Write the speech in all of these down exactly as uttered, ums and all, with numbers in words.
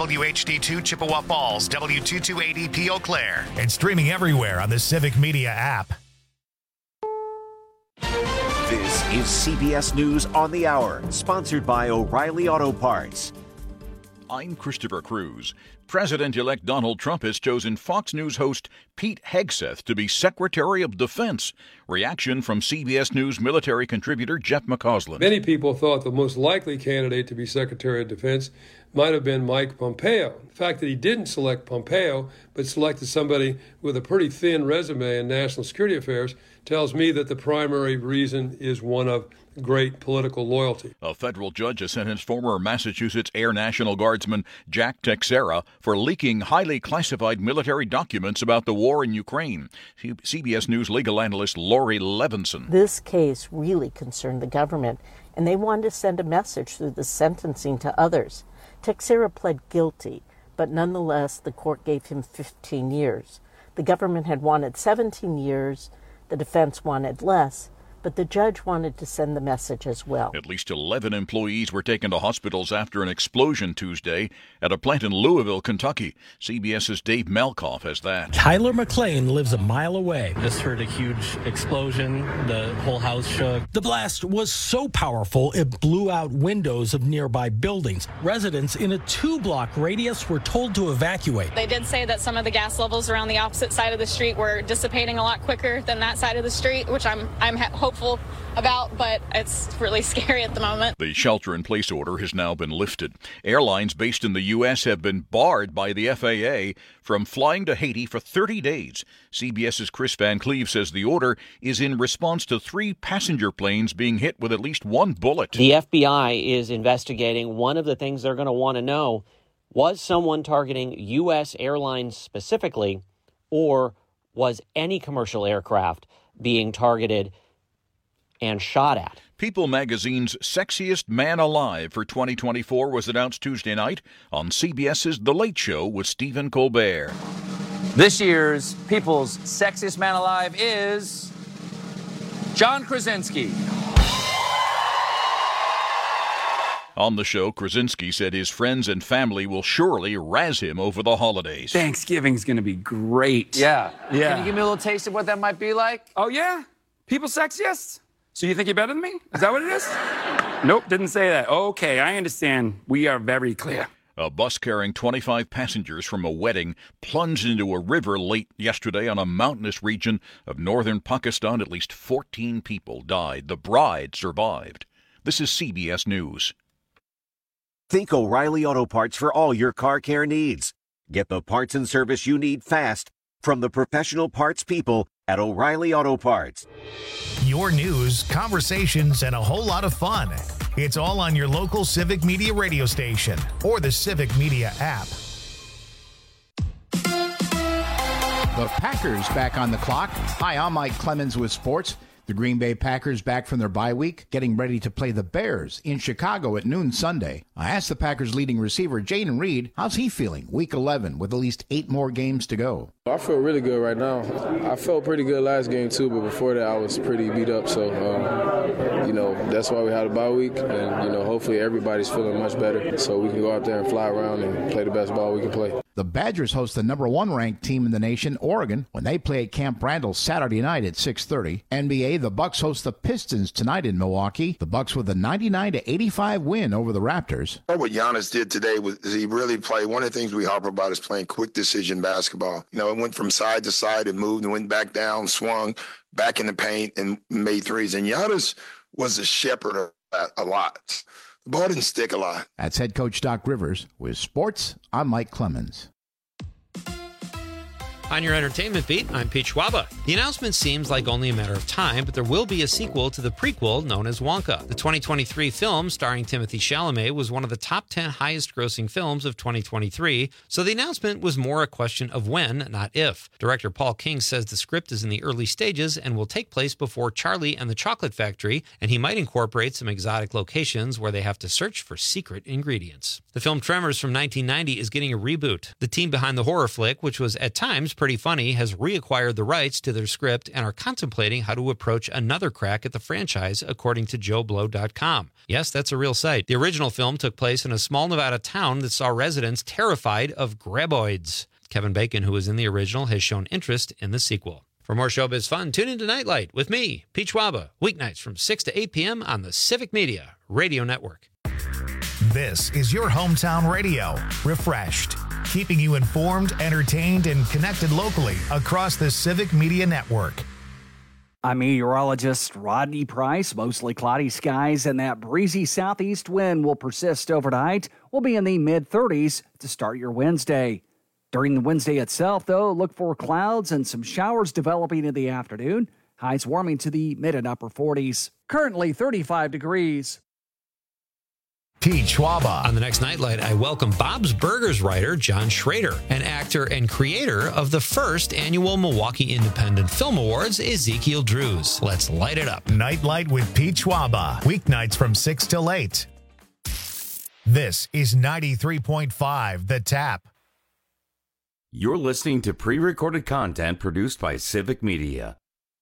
W H D two Chippewa Falls, W two two eighty P Eau Claire, and streaming everywhere on the Civic Media app. This is C B S News on the Hour, sponsored by O'Reilly Auto Parts. I'm Christopher Cruz. President-elect Donald Trump has chosen Fox News host Pete Hegseth to be Secretary of Defense. Reaction from C B S News military contributor Jeff McCausland. Many people thought the most likely candidate to be Secretary of Defense might have been Mike Pompeo. The fact that he didn't select Pompeo, but selected somebody with a pretty thin resume in national security affairs, tells me that the primary reason is one of great political loyalty. A federal judge has sentenced former Massachusetts Air National Guardsman Jack Teixeira for leaking highly classified military documents about the war in Ukraine. C B S News legal analyst Lori Levinson. This case really concerned the government, and they wanted to send a message through the sentencing to others. Teixeira pled guilty, but nonetheless, the court gave him fifteen years. The government had wanted seventeen years. The defense wanted less, but the judge wanted to send the message as well. At least eleven employees were taken to hospitals after an explosion Tuesday at a plant in Louisville, Kentucky. CBS's Dave Malkoff has that. Tyler McLean lives a mile away. Just heard a huge explosion. The whole house shook. The blast was so powerful it blew out windows of nearby buildings. Residents in a two-block radius were told to evacuate. They did say that some of the gas levels around the opposite side of the street were dissipating a lot quicker than that side of the street, which I'm I'm hopeful about, but it's really scary at the moment. The shelter-in-place order has now been lifted. Airlines based in the U S have been barred by the F A A from flying to Haiti for thirty days. CBS's Chris Van Cleve says the order is in response to three passenger planes being hit with at least one bullet. The F B I is investigating. One of the things they're going to want to know, was someone targeting U S airlines specifically, or was any commercial aircraft being targeted and shot at? People magazine's Sexiest Man Alive for twenty twenty-four was announced Tuesday night on CBS's The Late Show with Stephen Colbert. This year's People's Sexiest Man Alive is John Krasinski. On the show, Krasinski said his friends and family will surely razz him over the holidays. Thanksgiving's going to be great. Yeah. Yeah. Can you give me a little taste of what that might be like? Oh, yeah? People's Sexiest? So you think you're better than me? Is that what it is? Nope, didn't say that. Okay, I understand. We are very clear. A bus carrying twenty-five passengers from a wedding plunged into a river late yesterday on a mountainous region of northern Pakistan. At least fourteen people died. The bride survived. This is C B S News. Think O'Reilly Auto Parts for all your car care needs. Get the parts and service you need fast from the professional parts people at O'Reilly Auto Parts. Your news, conversations, and a whole lot of fun. It's all on your local Civic Media radio station or the Civic Media app. The Packers back on the clock. Hi, I'm Mike Clemens with sports. The Green Bay Packers back from their bye week, getting ready to play the Bears in Chicago at noon Sunday. I asked the Packers leading receiver, Jaden Reed, how's he feeling week eleven with at least eight more games to go? I feel really good right now. I felt pretty good last game too, but before that I was pretty beat up. So, um, you know, that's why we had a bye week. And, you know, hopefully everybody's feeling much better so we can go out there and fly around and play the best ball we can play. The Badgers host the number one ranked team in the nation, Oregon, when they play at Camp Randall Saturday night at six thirty. N B A, the Bucks host the Pistons tonight in Milwaukee. The Bucks with a ninety-nine to eighty-five win over the Raptors. What Giannis did today was he really played. One of the things we harp about is playing quick decision basketball. You know, it went from side to side and moved and went back down, swung back in the paint and made threes. And Giannis was a shepherd of that a lot. The ball didn't stick a lot. That's head coach Doc Rivers. With sports, I'm Mike Clemens. On your entertainment beat, I'm Pete Schwaba. The announcement seems like only a matter of time, but there will be a sequel to the prequel known as Wonka. The twenty twenty-three film starring Timothée Chalamet was one of the top ten highest-grossing films of twenty twenty-three, so the announcement was more a question of when, not if. Director Paul King says the script is in the early stages and will take place before Charlie and the Chocolate Factory, and he might incorporate some exotic locations where they have to search for secret ingredients. The film Tremors from nineteen ninety is getting a reboot. The team behind the horror flick, which was at times Pretty Funny has reacquired the rights to their script and are contemplating how to approach another crack at the franchise, according to Joe Blow dot com. Yes, that's a real site. The original film took place in a small Nevada town that saw residents terrified of graboids. Kevin Bacon, who was in the original, has shown interest in the sequel. For more showbiz fun, tune into Nightlight with me, Pete Schwaba, weeknights from six to eight p.m. on the Civic Media Radio Network. This is your hometown radio, refreshed, keeping you informed, entertained, and connected locally across the Civic Media Network. I'm meteorologist Rodney Price. Mostly cloudy skies and that breezy southeast wind will persist overnight. We'll be in the mid thirties to start your Wednesday. During the Wednesday itself, though, look for clouds and some showers developing in the afternoon. Highs warming to the mid and upper forties. Currently thirty-five degrees. Pete Schwaba. On the next Nightlight, I welcome Bob's Burgers writer John Schrader, and actor and creator of the first annual Milwaukee Independent Film Awards, Ezekiel Drews. Let's light it up. Nightlight with Pete Schwaba. Weeknights from six till eight. This is ninety-three point five The Tap. You're listening to pre-recorded content produced by Civic Media.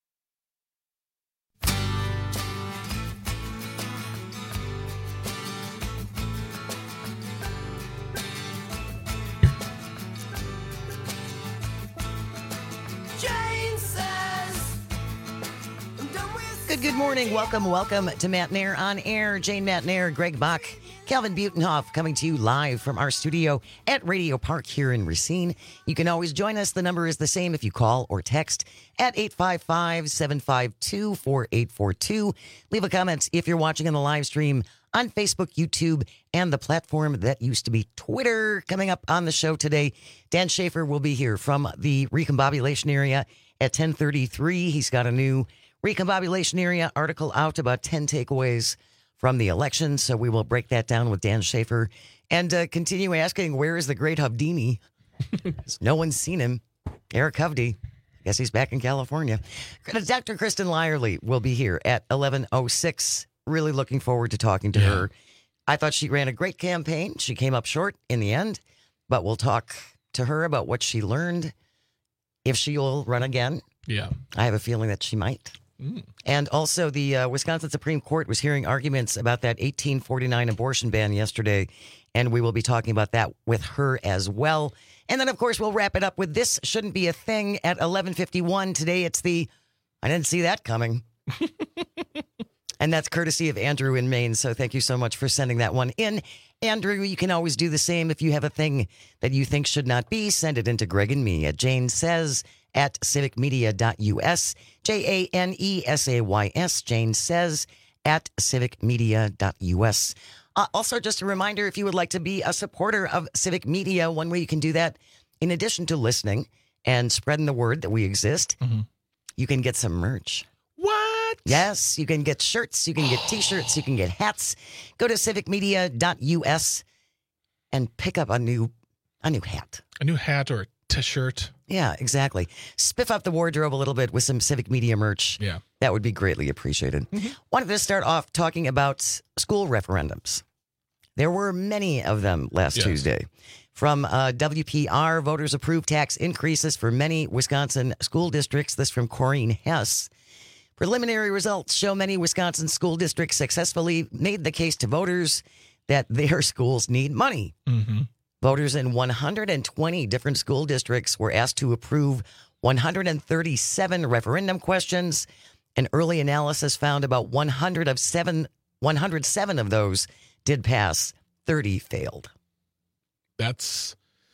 Good, good morning. Welcome, welcome to Matt Nair on Air. Jane Matt Nair, Greg Buck, Calvin Butenhoff coming to you live from our studio at Radio Park here in Racine. You can always join us. The number is the same if you call or text at eight five five, seven five two, four eight four two. Leave a comment if you're watching on the live stream on Facebook, YouTube, and the platform that used to be Twitter. Coming up on the show today, Dan Schaefer will be here from the recombobulation area at ten thirty-three. He's got a new recombobulation area article out about ten takeaways from the election. So we will break that down with Dan Schaefer and uh, continue asking, where is the great Hovdini? No one's seen him. Eric Hovde. I guess he's back in California. Doctor Kristen Lyerly will be here at eleven oh six. Really looking forward to talking to yeah. her. I thought she ran a great campaign. She came up short in the end, but we'll talk to her about what she learned, if she'll run again. Yeah. I have a feeling that she might. Mm. And also, the uh, Wisconsin Supreme Court was hearing arguments about that eighteen forty-nine abortion ban yesterday, and we will be talking about that with her as well. And then, of course, we'll wrap it up with This Shouldn't Be a Thing at eleven fifty-one. Today, it's the I Didn't See That Coming. And that's courtesy of Andrew in Maine, so thank you so much for sending that one in. Andrew, you can always do the same. If you have a thing that you think should not be, send it into Greg and me at Jane Says at civic media dot U S, J A N E S A Y S, Jane Says at civic media dot U S. Uh, also, just a reminder, if you would like to be a supporter of Civic Media, one way you can do that, in addition to listening and spreading the word that we exist, mm-hmm. you can get some merch. What? Yes, you can get shirts, you can get T-shirts, you can get hats. Go to civic media dot U S and pick up a new a new hat. A new hat or a T-shirt. Yeah, exactly. Spiff up the wardrobe a little bit with some Civic Media merch. Yeah. That would be greatly appreciated. Mm-hmm. Wanted to start off talking about school referendums. There were many of them last yes. Tuesday. From uh, W P R, voters approved tax increases for many Wisconsin school districts. This from Corrine Hess. Preliminary results show many Wisconsin school districts successfully made the case to voters that their schools need money. Mm-hmm. Voters in one hundred twenty different school districts were asked to approve one hundred thirty-seven referendum questions. An early analysis found about one hundred of seven, one hundred seven of those did pass, thirty failed. That's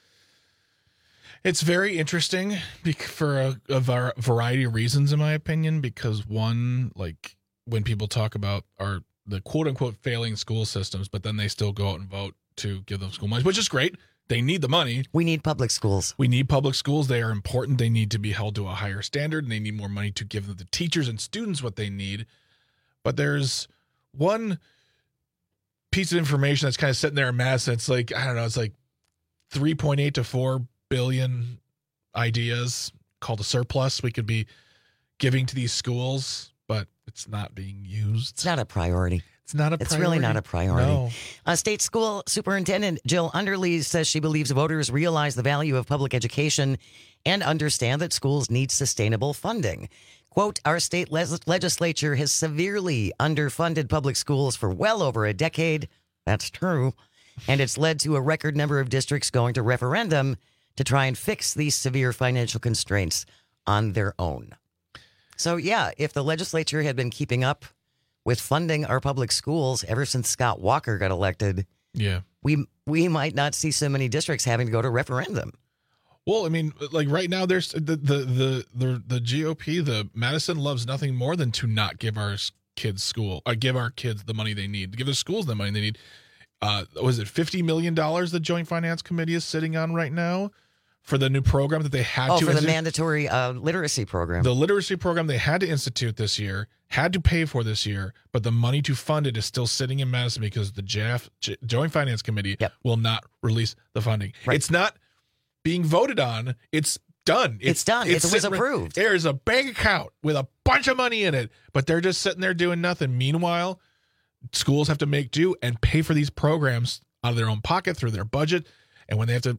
it's very interesting for a, a variety of reasons, in my opinion. Because one, like when people talk about our the quote unquote failing school systems, but then they still go out and vote to give them school money, which is great. They need the money. We need public schools. We need public schools. They are important. They need to be held to a higher standard, and they need more money to give the teachers and students what they need. But there's one piece of information that's kind of sitting there in mass, and it's like, I don't know, it's like three point eight to four billion ideas called a surplus we could be giving to these schools, but it's not being used. It's not a priority. It's not a It's priority. really not a priority. No. Uh, State School Superintendent Jill Underly says she believes voters realize the value of public education and understand that schools need sustainable funding. Quote, our state les- legislature has severely underfunded public schools for well over a decade. That's true. And it's led to a record number of districts going to referendum to try and fix these severe financial constraints on their own. So, yeah, if the legislature had been keeping up with funding our public schools ever since Scott Walker got elected, yeah, we we might not see so many districts having to go to referendum. Well, I mean, like right now, there's the the the the, the G O P, the Madison loves nothing more than to not give our kids school, or give our kids the money they need, give the schools the money they need. Uh, was it fifty million dollars the Joint Finance Committee is sitting on right now for the new program that they had oh, to for the institute? mandatory uh, literacy program. The literacy program they had to institute this year, had to pay for this year, but the money to fund it is still sitting in Madison because the J F, J- Joint Finance Committee yep. will not release the funding. Right. It's not being voted on. It's done. It's, it's done. It's, it was approved. There's a bank account with a bunch of money in it, but they're just sitting there doing nothing. Meanwhile, schools have to make do and pay for these programs out of their own pocket through their budget. And when they have to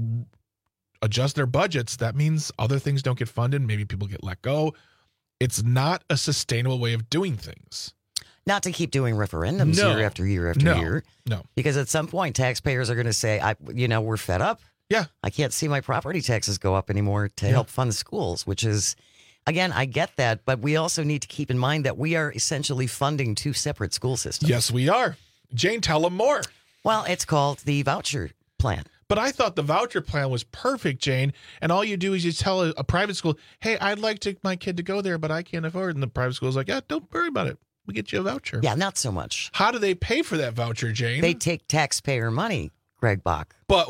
adjust their budgets, that means other things don't get funded. Maybe people get let go. It's not a sustainable way of doing things. Not to keep doing referendums No. year after year after No. year. No. Because at some point, taxpayers are going to say, I, you know, we're fed up. Yeah. I can't see my property taxes go up anymore to Yeah. help fund schools, which is, again, I get that. But we also need to keep in mind that we are essentially funding two separate school systems. Yes, we are. Jane, tell them more. Well, it's called the voucher plan. But I thought the voucher plan was perfect, Jane. And all you do is you tell a, a private school, hey, I'd like to, my kid to go there, but I can't afford it. And the private school is like, yeah, don't worry about it. We'll get you a voucher. Yeah, not so much. How do they pay for that voucher, Jane? They take taxpayer money, Greg Bach. But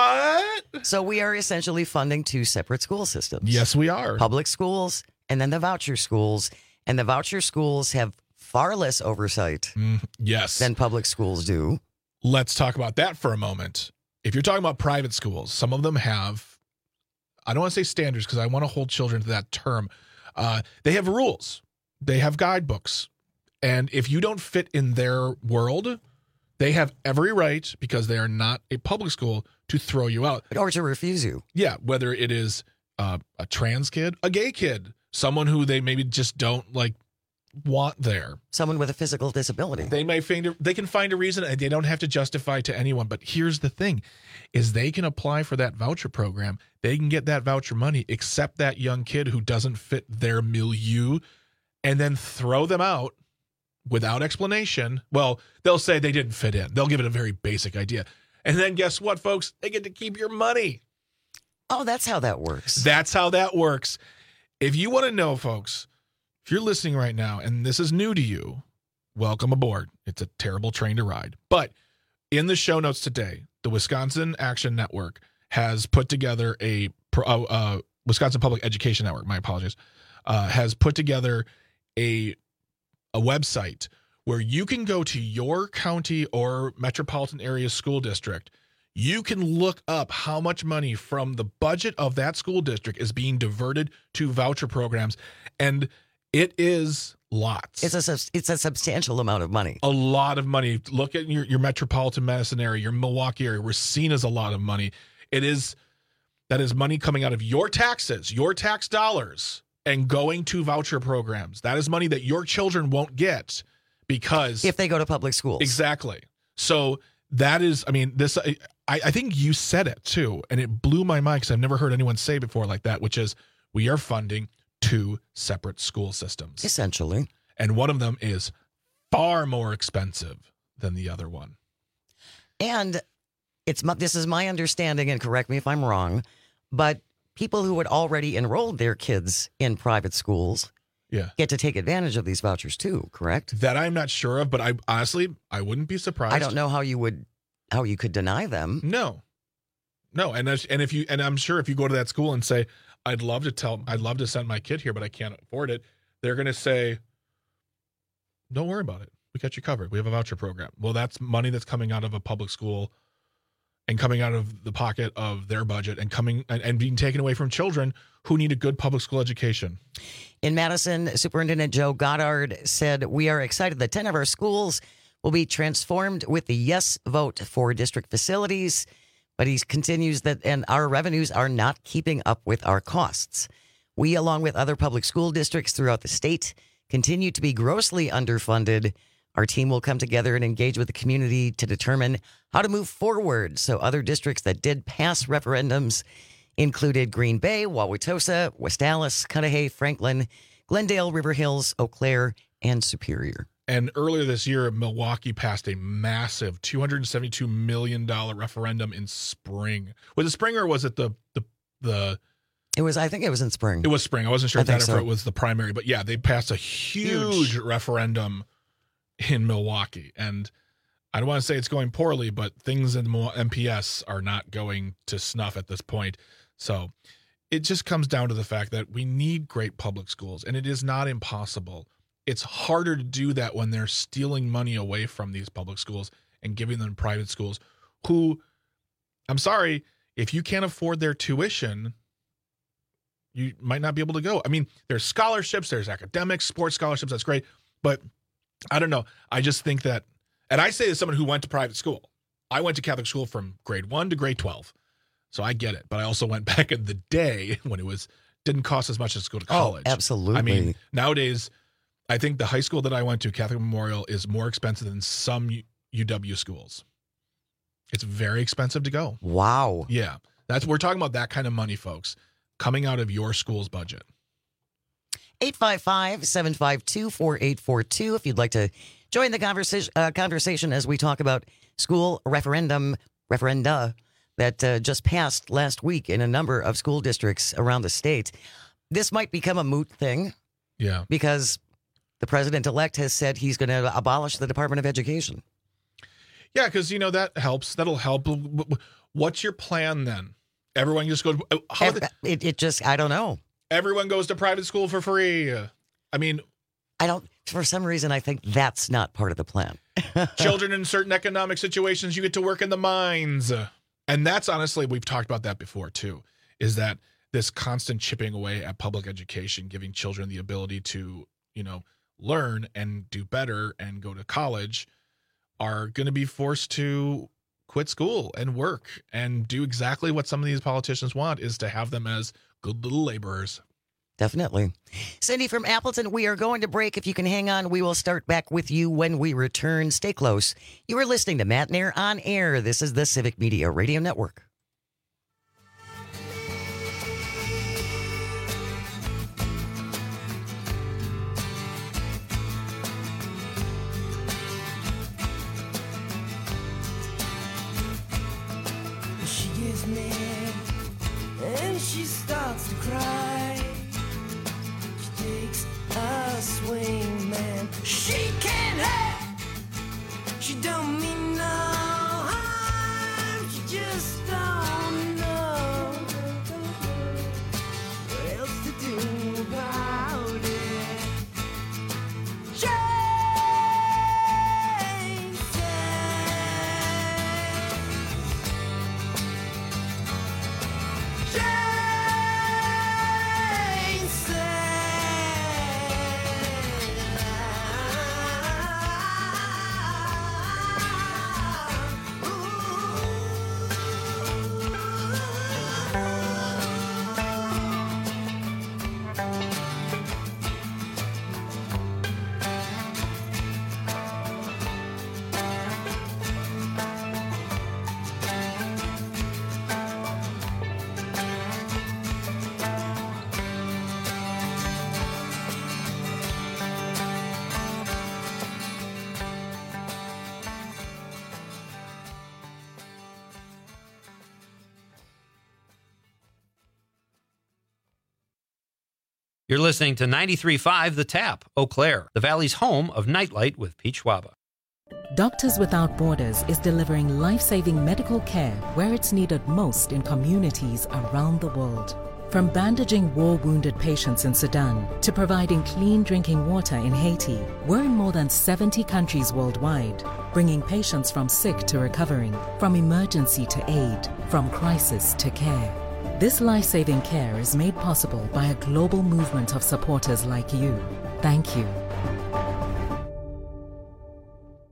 what? So we are essentially funding two separate school systems. Yes, we are. Public schools and then the voucher schools. And the voucher schools have far less oversight mm, yes. than public schools do. Let's talk about that for a moment. If you're talking about private schools, some of them have, I don't want to say standards because I want to hold children to that term. Uh, they have rules. They have guidebooks. And if you don't fit in their world, they have every right, because they are not a public school, to throw you out. Or to refuse you. Yeah, whether it is uh, a trans kid, a gay kid, someone who they maybe just don't like want there. Someone with a physical disability. They may find a, they can find a reason, and they don't have to justify to anyone. But here's the thing, is they can apply for that voucher program. They can get that voucher money, accept that young kid who doesn't fit their milieu, and then throw them out without explanation. Well, they'll say they didn't fit in. They'll give it a very basic idea. And then guess what, folks? They get to keep your money. Oh, that's how that works. That's how that works. If you want to know, folks, if you're listening right now and this is new to you, welcome aboard. It's a terrible train to ride. But in the show notes today, the Wisconsin Action Network has put together a uh, uh, Wisconsin Public Education Network, my apologies, uh, has put together a a website where you can go to your county or metropolitan area school district. You can look up how much money from the budget of that school district is being diverted to voucher programs, and it is lots. It's a subs- it's a substantial amount of money. A lot of money. Look at your, your metropolitan Madison area, your Milwaukee area. Racina's a lot of money. It is, that is money coming out of your taxes, your tax dollars, and going to voucher programs. That is money that your children won't get because if they go to public schools. Exactly. So that is, I mean, this, I, I think you said it too, and it blew my mind because I've never heard anyone say before like that, which is we are funding two separate school systems. Essentially. And one of them is far more expensive than the other one. And it's my, this is my understanding, and correct me if I'm wrong, but people who had already enrolled their kids in private schools yeah. get to take advantage of these vouchers too, correct? That I'm not sure of, but I honestly, I wouldn't be surprised. I don't know how you would, how you could deny them. No, no. And, and if you, and I'm sure if you go to that school and say, I'd love to tell, I'd love to send my kid here, but I can't afford it. They're going to say, don't worry about it. We got you covered. We have a voucher program. Well, that's money that's coming out of a public school and coming out of the pocket of their budget and coming and, and being taken away from children who need a good public school education. In Madison, Superintendent Joe Goddard said, we are excited that ten of our schools will be transformed with the yes vote for district facilities. But he continues that, and our revenues are not keeping up with our costs. We, along with other public school districts throughout the state, continue to be grossly underfunded. Our team will come together and engage with the community to determine how to move forward. So other districts that did pass referendums included Green Bay, Wauwatosa, West Allis, Cudahy, Franklin, Glendale, River Hills, Eau Claire, and Superior. And earlier this year, Milwaukee passed a massive two hundred seventy-two million dollars referendum in spring. Was it spring or was it the the the? It was. I think it was in spring. It was spring. I wasn't sure I if that think so. if it was the primary, but yeah, they passed a huge, huge referendum in Milwaukee, and I don't want to say it's going poorly, but things in M P S are not going to snuff at this point. So it just comes down to the fact that we need great public schools, and it is not impossible. It's harder to do that when they're stealing money away from these public schools and giving them private schools who, I'm sorry, if you can't afford their tuition, you might not be able to go. I mean, there's scholarships, there's academics, sports scholarships, that's great. But I don't know. I just think that, and I say as someone who went to private school, I went to Catholic school from grade one to grade twelve. So I get it. But I also went back in the day when it was didn't cost as much as to go to college. Oh, absolutely. I mean, nowadays, I think the high school that I went to, Catholic Memorial, is more expensive than some U W schools. It's very expensive to go. Wow. Yeah. That's we're talking about that kind of money, folks, coming out of your school's budget. eight five five, seven five two, four eight four two if you'd like to join the conversation uh, conversation as we talk about school referendum referenda that uh, just passed last week in a number of school districts around the state. This might become a moot thing. Yeah. Because the president-elect has said he's going to abolish the Department of Education. Yeah, because, you know, that helps. That'll help. What's your plan then? Everyone just goes... How Every, it, it just, I don't know. Everyone goes to private school for free. I mean... I don't, for some reason, I think that's not part of the plan. Children in certain economic situations, you get to work in the mines. And that's honestly, we've talked about that before too, is that this constant chipping away at public education, giving children the ability to, you know, learn and do better and go to college, are going to be forced to quit school and work and do exactly what some of these politicians want, is to have them as good little laborers. Definitely. Cindy from Appleton, we are going to break. If you can hang on, we will start back with you when we return. Stay close. You are listening to Matt Nair on Air. This is the Civic Media Radio Network. She gets mad and she starts to cry. She takes a swing, man. She can't have. She don't mean no harm. She just don't know what else to do about it. Jane You're listening to ninety-three point five The Tap, Eau Claire, the Valley's home of Nightlight with Pete Schwaba. Doctors Without Borders is delivering life-saving medical care where it's needed most in communities around the world. From bandaging war-wounded patients in Sudan to providing clean drinking water in Haiti, we're in more than seventy countries worldwide, bringing patients from sick to recovering, from emergency to aid, from crisis to care. This life-saving care is made possible by a global movement of supporters like you. Thank you. The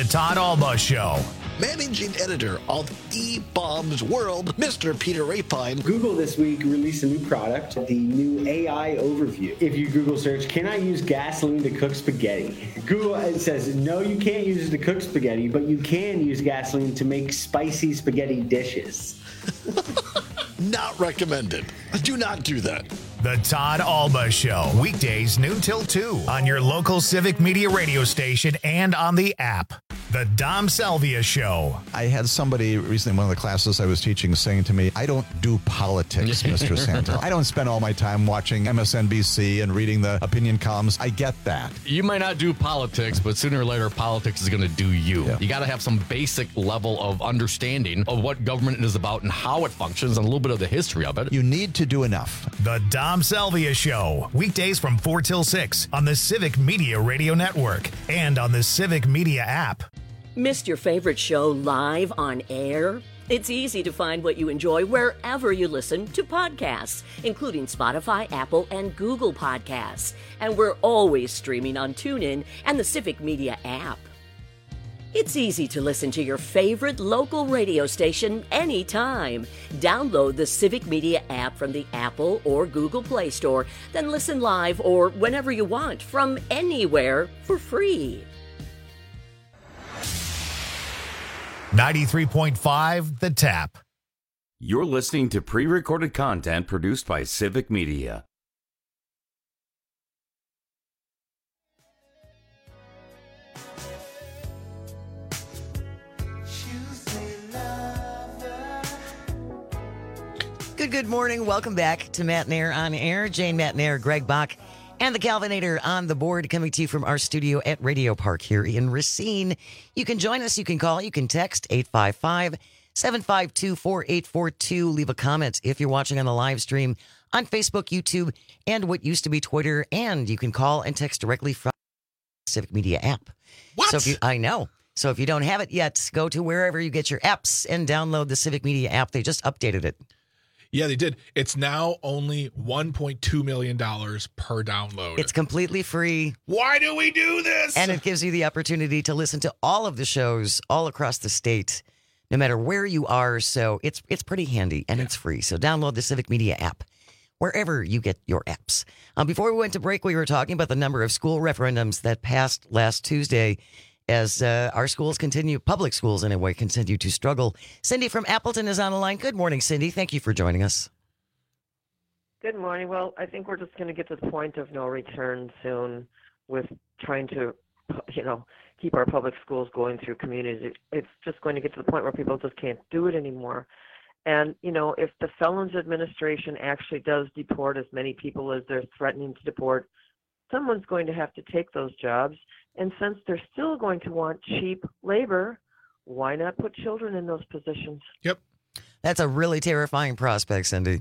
Todd Alba Show. Managing editor of eBaum's World, Mister Peter Rapine. Google this week released a new product, the new A I overview. If you Google search, can I use gasoline to cook spaghetti? Google it says, no, you can't use it to cook spaghetti, but you can use gasoline to make spicy spaghetti dishes. Not recommended. Do not do that. The Todd Alba Show, weekdays noon till two on your local Civic Media radio station and on the app. The Dom Salvia Show. I had somebody recently in one of the classes I was teaching saying to me, I don't do politics, Mister Santel. I don't spend all my time watching M S N B C and reading the opinion columns. I get that. You might not do politics, but sooner or later, politics is going to do you. Yeah. You got to have some basic level of understanding of what government is about and how it functions and a little bit of the history of it. You need to do enough. The Dom Salvia Show, weekdays from four till six on the Civic Media Radio Network and on the Civic Media app. Missed your favorite show live on air? It's easy to find what you enjoy wherever you listen to podcasts, including Spotify, Apple, and Google Podcasts. And we're always streaming on TuneIn and the Civic Media app. It's easy to listen to your favorite local radio station anytime. Download the Civic Media app from the Apple or Google Play Store, then listen live or whenever you want from anywhere for free. ninety-three point five The Tap. You're listening to pre-recorded content produced by Civic Media. Good, good morning. Welcome back to Matt Nair on Air. Jane Matt Nair, Greg Bach, and the Calvinator on the board, coming to you from our studio at Radio Park here in Racine. You can join us. You can call. You can text eight five five, seven five two, four eight four two. Leave a comment if you're watching on the live stream on Facebook, YouTube, and what used to be Twitter. And you can call and text directly from the Civic Media app. What? So if you, I know. So if you don't have it yet, go to wherever you get your apps and download the Civic Media app. They just updated it. Yeah, they did. It's now only one point two million dollars per download. It's completely free. Why do we do this? And it gives you the opportunity to listen to all of the shows all across the state, no matter where you are. So it's it's pretty handy, and yeah. It's free. So download the Civic Media app wherever you get your apps. Um, before we went to break, we were talking about the number of school referendums that passed last Tuesday as uh, our schools continue, public schools anyway, continue to struggle. Cindy from Appleton is on the line. Good morning, Cindy. Thank you for joining us. Good morning. Well, I think we're just going to get to the point of no return soon with trying to, you know, keep our public schools going through communities. It's just going to get to the point where people just can't do it anymore. And, you know, if the Felons Administration actually does deport as many people as they're threatening to deport, someone's going to have to take those jobs. And since they're still going to want cheap labor, why not put children in those positions? Yep. That's a really terrifying prospect, Cindy.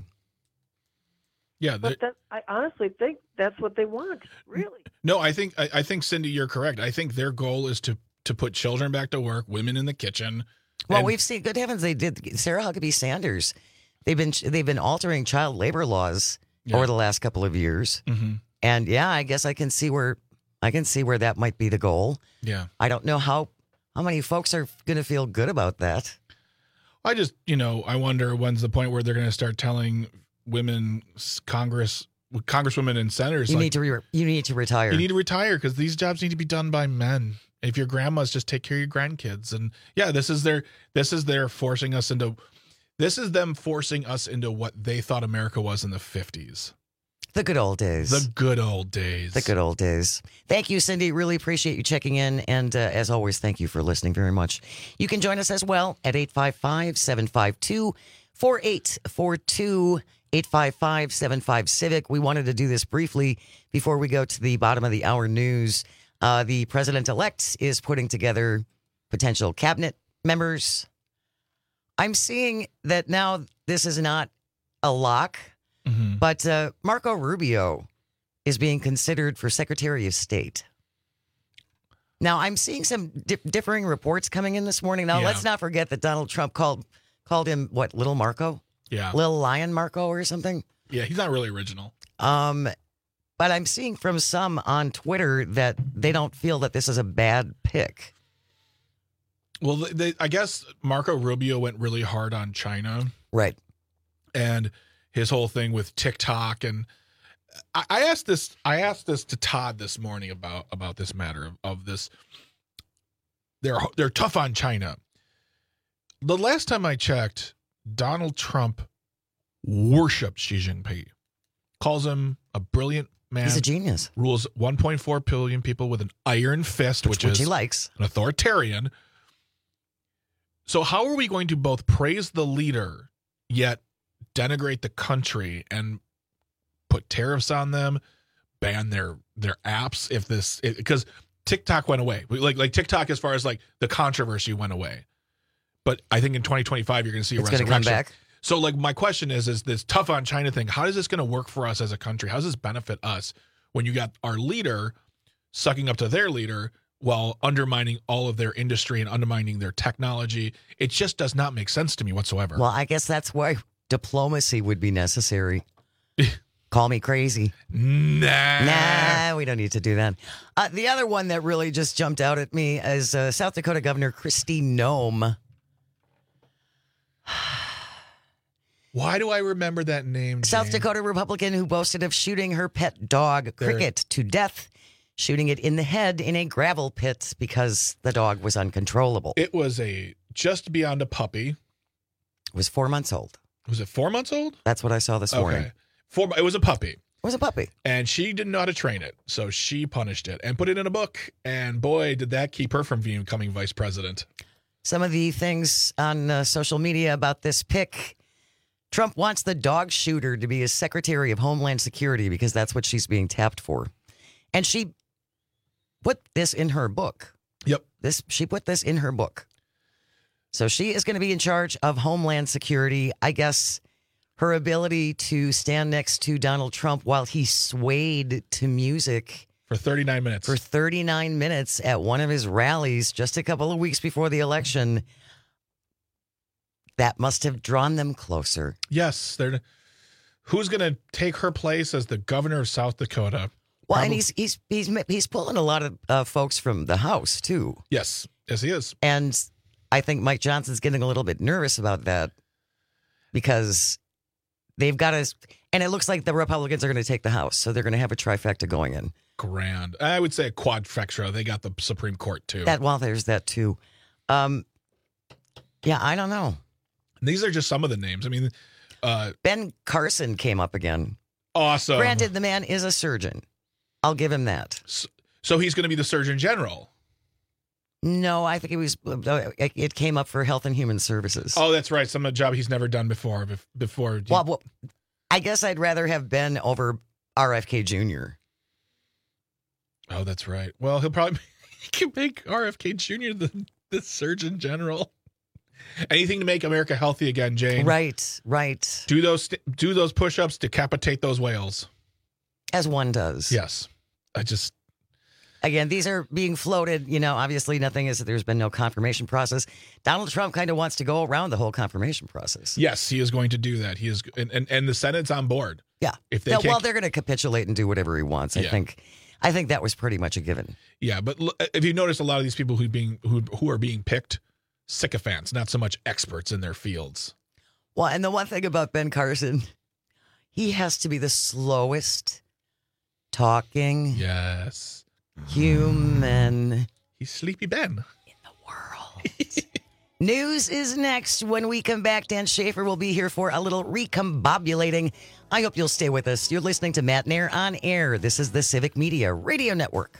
Yeah. But that, I honestly think that's what they want, really. No, I think, I, I think, Cindy, you're correct. I think their goal is to, to put children back to work, women in the kitchen. Well, and- we've seen, good heavens, they did. Sarah Huckabee Sanders, they've been, they've been altering child labor laws yeah. over the last couple of years. Mm-hmm. And yeah, I guess I can see where I can see where that might be the goal. Yeah. I don't know how how many folks are going to feel good about that. I just, you know, I wonder when's the point where they're going to start telling women, Congress, congresswomen and senators, you like, need to re- you need to retire. You need to retire because these jobs need to be done by men. If your grandmas, just take care of your grandkids. And yeah, this is their this is their forcing us into this is them forcing us into what they thought America was in the fifties. The good old days. The good old days. The good old days. Thank you, Cindy. Really appreciate you checking in. And uh, as always, thank you for listening very much. You can join us as well at eight five five, seven five two, four eight four two, eight five five, seven five Civic. We wanted to do this briefly before we go to the bottom of the hour news. Uh, the president-elect is putting together potential cabinet members. I'm seeing that now this is not a lock. Mm-hmm. But uh, Marco Rubio is being considered for Secretary of State. Now, I'm seeing some di- differing reports coming in this morning. Now, yeah. let's not forget that Donald Trump called called him, what, Little Marco? Yeah. Little Lion Marco or something? Yeah, he's not really original. Um, but I'm seeing from some on Twitter that they don't feel that this is a bad pick. Well, they, I guess Marco Rubio went really hard on China. Right. And his whole thing with TikTok. And I, I asked this I asked this to Todd this morning about, about this matter of, of this. They're they're tough on China. The last time I checked, Donald Trump worships Xi Jinping. Calls him a brilliant man. He's a genius. Rules one point four billion people with an iron fist, which, which is he likes. An authoritarian. So how are we going to both praise the leader, yet denigrate the country and put tariffs on them, ban their their apps if this because TikTok went away. Like like TikTok as far as like the controversy went away. But I think in twenty twenty-five you're going to see a it's resurrection. Going to come back. So like my question is is this tough on China thing, how is this going to work for us as a country? How does this benefit us when you got our leader sucking up to their leader while undermining all of their industry and undermining their technology? It just does not make sense to me whatsoever. Well, I guess that's why diplomacy would be necessary. Call me crazy. Nah. Nah, we don't need to do that. Uh, the other one that really just jumped out at me is uh, South Dakota Governor Kristi Noem. Why do I remember that name, Jane? South Dakota Republican who boasted of shooting her pet dog, Cricket, to death, shooting it in the head in a gravel pit because the dog was uncontrollable. It was a just beyond a puppy. It was four months old. Was it four months old? That's what I saw this morning. Okay. Four, it was a puppy. It was a puppy. And she didn't know how to train it. So she punished it and put it in a book. And boy, did that keep her from becoming vice president. Some of the things on uh, social media about this pick. Trump wants the dog shooter to be his Secretary of Homeland Security because that's what she's being tapped for. And she put this in her book. Yep. This she put this in her book. So she is going to be in charge of Homeland Security. I guess her ability to stand next to Donald Trump while he swayed to music for thirty-nine minutes. For thirty-nine minutes at one of his rallies just a couple of weeks before the election. That must have drawn them closer. Yes, they're. Who's going to take her place as the governor of South Dakota? Well, Probably. and he's he's he's he's pulling a lot of uh, folks from the House too. Yes, yes, he is. And I think Mike Johnson's getting a little bit nervous about that because they've got to. And it looks like the Republicans are going to take the House, so they're going to have a trifecta going in. Grand. I would say a quadfecta. They got the Supreme Court too. That well, there's that too. Um, yeah, I don't know. These are just some of the names. I mean, uh, Ben Carson came up again. Awesome. Granted, the man is a surgeon. I'll give him that. So, so he's going to be the Surgeon General. No, I think it was. It came up for Health and Human Services. Oh, that's right. Some job he's never done before. Before. Well, well, I guess I'd rather have Ben over R F K Junior Oh, that's right. Well, he'll probably he can make R F K Junior the the Surgeon General. Anything to make America healthy again, Jane. Right, right. Do those do those push-ups, decapitate those whales. As one does. Yes. I just... Again, these are being floated. You know, obviously nothing is, there's been no confirmation process. Donald Trump kind of wants to go around the whole confirmation process. Yes, he is going to do that. He is, and, and, and the Senate's on board. Yeah. If they no, can't... Well, they're going to capitulate and do whatever he wants. I yeah. think I think that was pretty much a given. Yeah, but if you notice, a lot of these people who being who who are being picked, sycophants, not so much experts in their fields. Well, and the one thing about Ben Carson, he has to be the slowest talking. Yes. Human. He's Sleepy Ben. In the world. News is next. When we come back, Dan Schaefer will be here for a little recombobulating. I hope you'll stay with us. You're listening to Matt Nair on Air. This is the Civic Media Radio Network.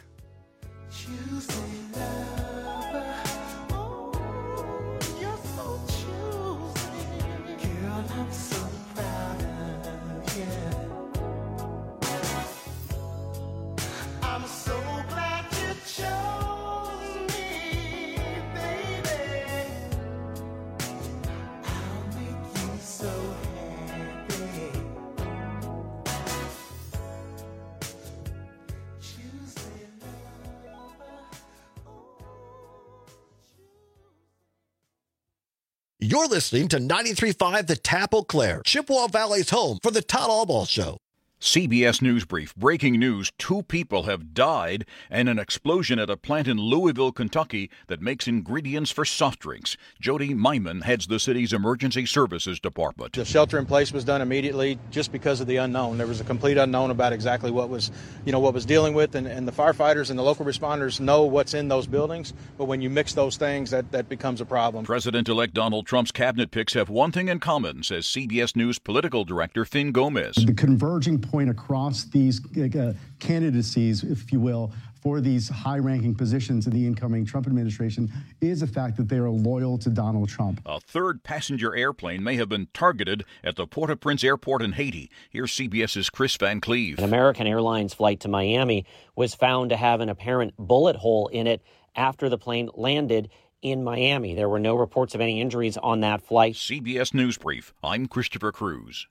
You're listening to ninety-three point five The Tap Eau Claire, Chippewa Valley's home for the Todd Allball Show. C B S News Brief. Breaking news. Two people have died and an explosion at a plant in Louisville, Kentucky that makes ingredients for soft drinks. Jody Myman heads the city's emergency services department. The shelter in place was done immediately just because of the unknown. There was a complete unknown about exactly what was, you know, what was dealing with, and, and the firefighters and the local responders know what's in those buildings, but when you mix those things, that, that becomes a problem. President-elect Donald Trump's cabinet picks have one thing in common, says C B S News political director Finn Gomez. The converging point across these uh, candidacies, if you will, for these high-ranking positions in the incoming Trump administration is the fact that they are loyal to Donald Trump. A third passenger airplane may have been targeted at the Port-au-Prince airport in Haiti. Here's CBS's Chris Van Cleve. An American Airlines flight to Miami was found to have an apparent bullet hole in it after the plane landed in Miami. There were no reports of any injuries on that flight. C B S News Brief. I'm Christopher Cruz.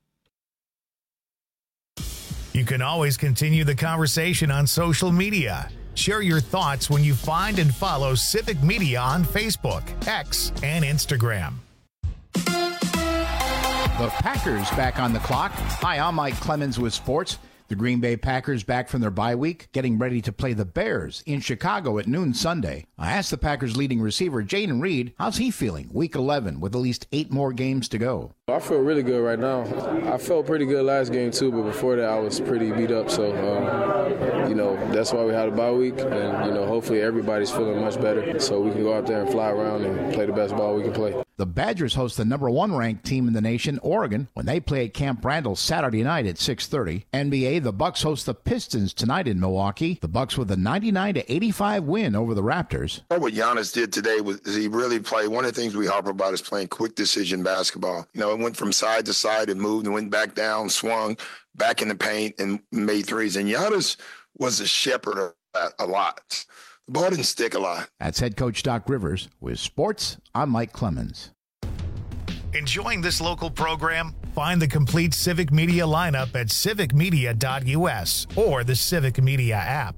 You can always continue the conversation on social media. Share your thoughts when you find and follow Civic Media on Facebook, X, and Instagram. The Packers back on the clock. Hi, I'm Mike Clemens with sports. The Green Bay Packers back from their bye week, getting ready to play the Bears in Chicago at noon Sunday. I asked the Packers leading receiver Jayden Reed, how's he feeling week eleven with at least eight more games to go? I feel really good right now. I felt pretty good last game too, but before that I was pretty beat up. So, um, you know, that's why we had a bye week, and, you know, hopefully everybody's feeling much better so we can go out there and fly around and play the best ball we can play. The Badgers host the number one ranked team in the nation, Oregon, when they play at Camp Randall Saturday night at six thirty. N B A, the Bucks host the Pistons tonight in Milwaukee. The Bucks with a ninety-nine to eighty-five win over the Raptors. What Giannis did today was he really played. One of the things we harp about is playing quick decision basketball. You know, it went from side to side and moved and went back down, swung back in the paint and made threes. And Giannis was a shepherd of that a lot. The ball didn't stick a lot. That's head coach Doc Rivers. With sports, I'm Mike Clemens. Enjoying this local program? Find the complete Civic Media lineup at civic media dot u s or the Civic Media app.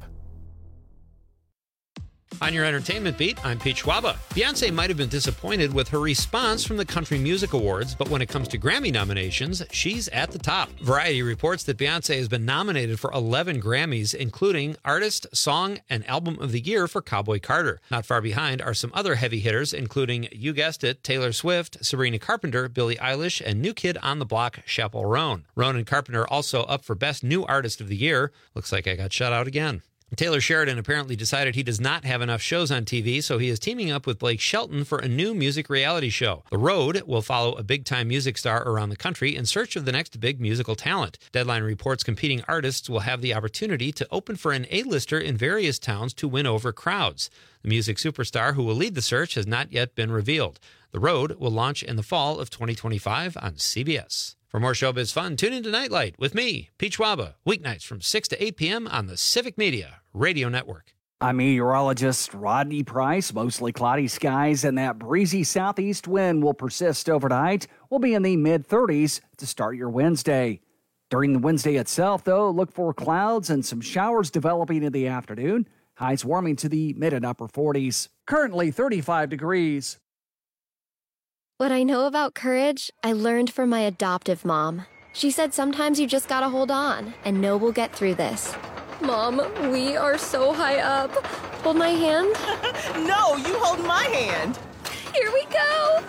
On your entertainment beat, I'm Pete Schwaba. Beyonce might have been disappointed with her response from the Country Music Awards, but when it comes to Grammy nominations, she's at the top. Variety reports that Beyonce has been nominated for eleven Grammys, including Artist, Song, and Album of the Year for Cowboy Carter. Not far behind are some other heavy hitters, including, you guessed it, Taylor Swift, Sabrina Carpenter, Billie Eilish, and New Kid on the Block, Chappell Roan. Roan and Carpenter also up for Best New Artist of the Year. Looks like I got shut out again. Taylor Sheridan apparently decided he does not have enough shows on T V, so he is teaming up with Blake Shelton for a new music reality show. The Road will follow a big-time music star around the country in search of the next big musical talent. Deadline reports competing artists will have the opportunity to open for an A-lister in various towns to win over crowds. The music superstar who will lead the search has not yet been revealed. The Road will launch in the fall of twenty twenty-five on C B S. For more showbiz fun, tune into Nightlight with me, Pete Schwaba, weeknights from six to eight p.m. on the Civic Media Radio Network. I'm meteorologist Rodney Price. Mostly cloudy skies, and that breezy southeast wind will persist overnight. We'll be in the mid thirties to start your Wednesday. During the Wednesday itself, though, look for clouds and some showers developing in the afternoon. Highs warming to the mid and upper forties. Currently thirty-five degrees. What I know about courage, I learned from my adoptive mom. She said sometimes you just gotta hold on and know we'll get through this. Mom, we are so high up. Hold my hand. No, you hold my hand. Here we go.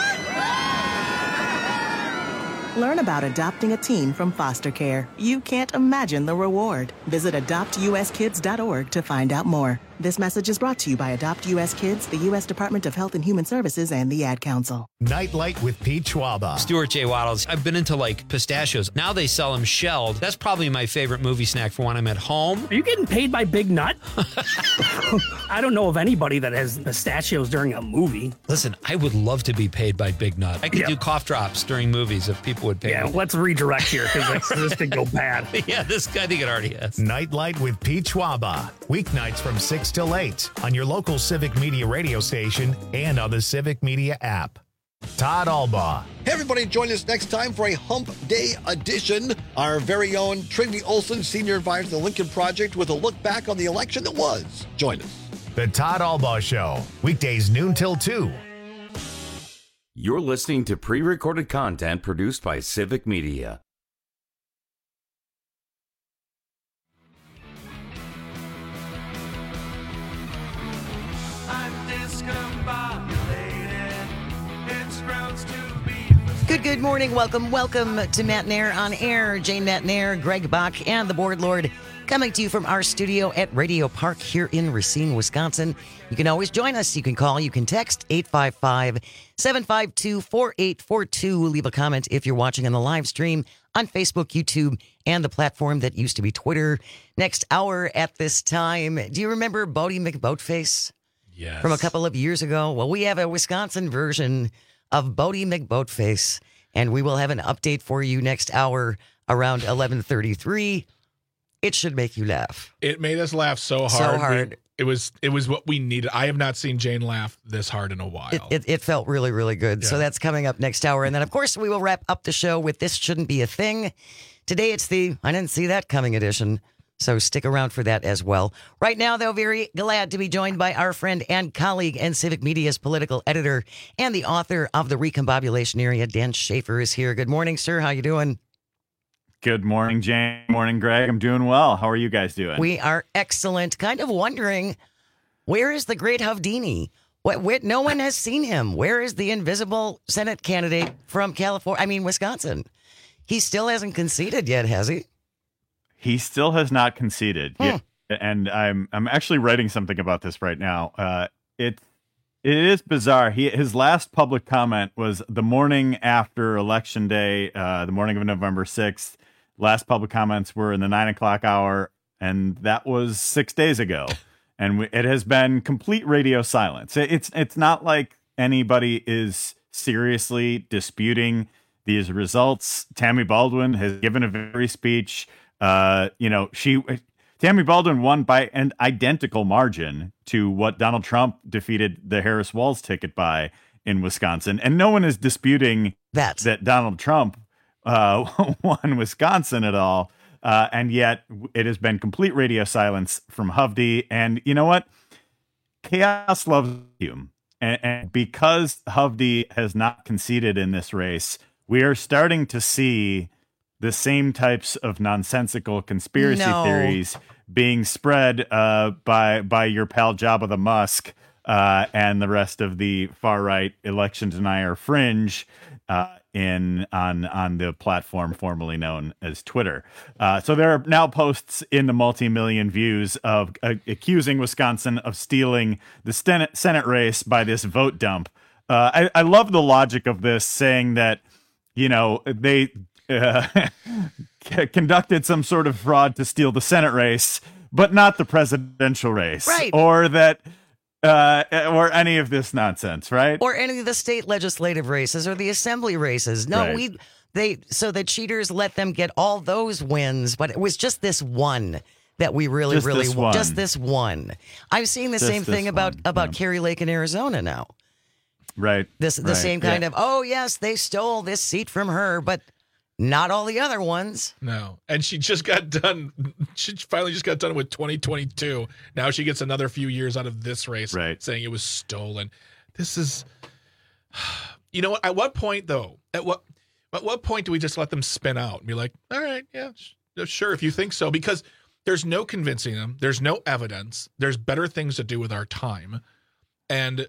Learn about adopting a teen from foster care. You can't imagine the reward. Visit adopt u s kids dot org to find out more. This message is brought to you by Adopt U S Kids, the U S Department of Health and Human Services, and the Ad Council. Nightlight with Pete Schwaba. Stuart J. Waddles. I've been into like pistachios. Now they sell them shelled. That's probably my favorite movie snack for when I'm at home. Are you getting paid by Big Nut? I don't know of anybody that has pistachios during a movie. Listen, I would love to be paid by Big Nut. I could Yep. do cough drops during movies if people would pay Yeah, me. let's redirect here because this could go bad. Yeah, this guy, I think it already has. Nightlight with Pete Schwaba. Weeknights from six till eight on your local Civic Media radio station and on the Civic Media app. Todd Albaugh. Hey, everybody, join us next time for a Hump Day edition. Our very own Trinity Olson, senior advisor to the Lincoln Project, with a look back on the election that was. Join us. The Todd Albaugh Show. Weekdays noon till two. You're listening to pre-recorded content produced by Civic Media. Good, good morning. Welcome, welcome to Matt Nair on Air. Jane Matt Nair, Greg Bach, and the Board Lord coming to you from our studio at Radio Park here in Racine, Wisconsin. You can always join us. You can call, you can text eight five five, seven five two, four eight four two. Leave a comment if you're watching on the live stream on Facebook, YouTube, and the platform that used to be Twitter. Next hour at this time, do you remember Bodie McBoatface? Yes. From a couple of years ago? Well, we have a Wisconsin version of Bodie McBoatface, and we will have an update for you next hour around eleven thirty-three. It should make you laugh. It made us laugh so hard. So hard. We, it was it was what we needed. I have not seen Jane laugh this hard in a while. It, it, it felt really, really good. Yeah. So that's coming up next hour. And then, of course, we will wrap up the show with This Shouldn't Be a Thing. Today, it's the I Didn't See That Coming edition. So stick around for that as well. Right now, though, very glad to be joined by our friend and colleague and Civic Media's political editor and the author of The Recombobulation Area, Dan Schaefer, is here. Good morning, sir. How you doing? Good morning, Jane. Morning, Greg. I'm doing well. How are you guys doing? We are excellent. Kind of wondering, where is the great Hovdini? What, what, no one has seen him. Where is the invisible Senate candidate from California? I mean, Wisconsin. He still hasn't conceded yet, has he? He still has not conceded. Hmm. Yet, and I'm I'm actually writing something about this right now. Uh, it it is bizarre. He his last public comment was the morning after Election Day, uh, the morning of November sixth. Last public comments were in the nine o'clock hour, and that was six days ago. And we, it has been complete radio silence. It, it's it's not like anybody is seriously disputing these results. Tammy Baldwin has given a very speech. Uh, you know, she Tammy Baldwin won by an identical margin to what Donald Trump defeated the Harris Walz ticket by in Wisconsin. And no one is disputing that, that Donald Trump uh, won Wisconsin at all. Uh, and yet it has been complete radio silence from Hovde. And you know what? Chaos loves you. And, and because Hovde has not conceded in this race, we are starting to see the same types of nonsensical conspiracy no. theories being spread uh, by by your pal Jabba the Musk uh, and the rest of the far right election denier fringe uh, in on on the platform formerly known as Twitter. Uh, so there are now posts in the multi-million views of uh, accusing Wisconsin of stealing the Senate Senate race by this vote dump. Uh, I, I love the logic of this, saying that, you know, they Uh, conducted some sort of fraud to steal the Senate race, but not the presidential race, right? Or that, uh, or any of this nonsense, right? Or any of the state legislative races or the assembly races. No, right. we they so the cheaters let them get all those wins, but it was just this one that we really, just really this want. one. Just this one. I'm seeing the Just same thing this about one, about yeah. Kerry Lake in Arizona now. Right. This the right. same kind yeah. of, oh yes, they stole this seat from her, but not all the other ones. No. And she just got done. She finally just got done with twenty twenty-two. Now she gets another few years out of this race, right, saying it was stolen. This is, you know what? At what point, though? At what at what point do we just let them spin out and be like, all right, yeah, sure, if you think so? Because there's no convincing them. There's no evidence. There's better things to do with our time. And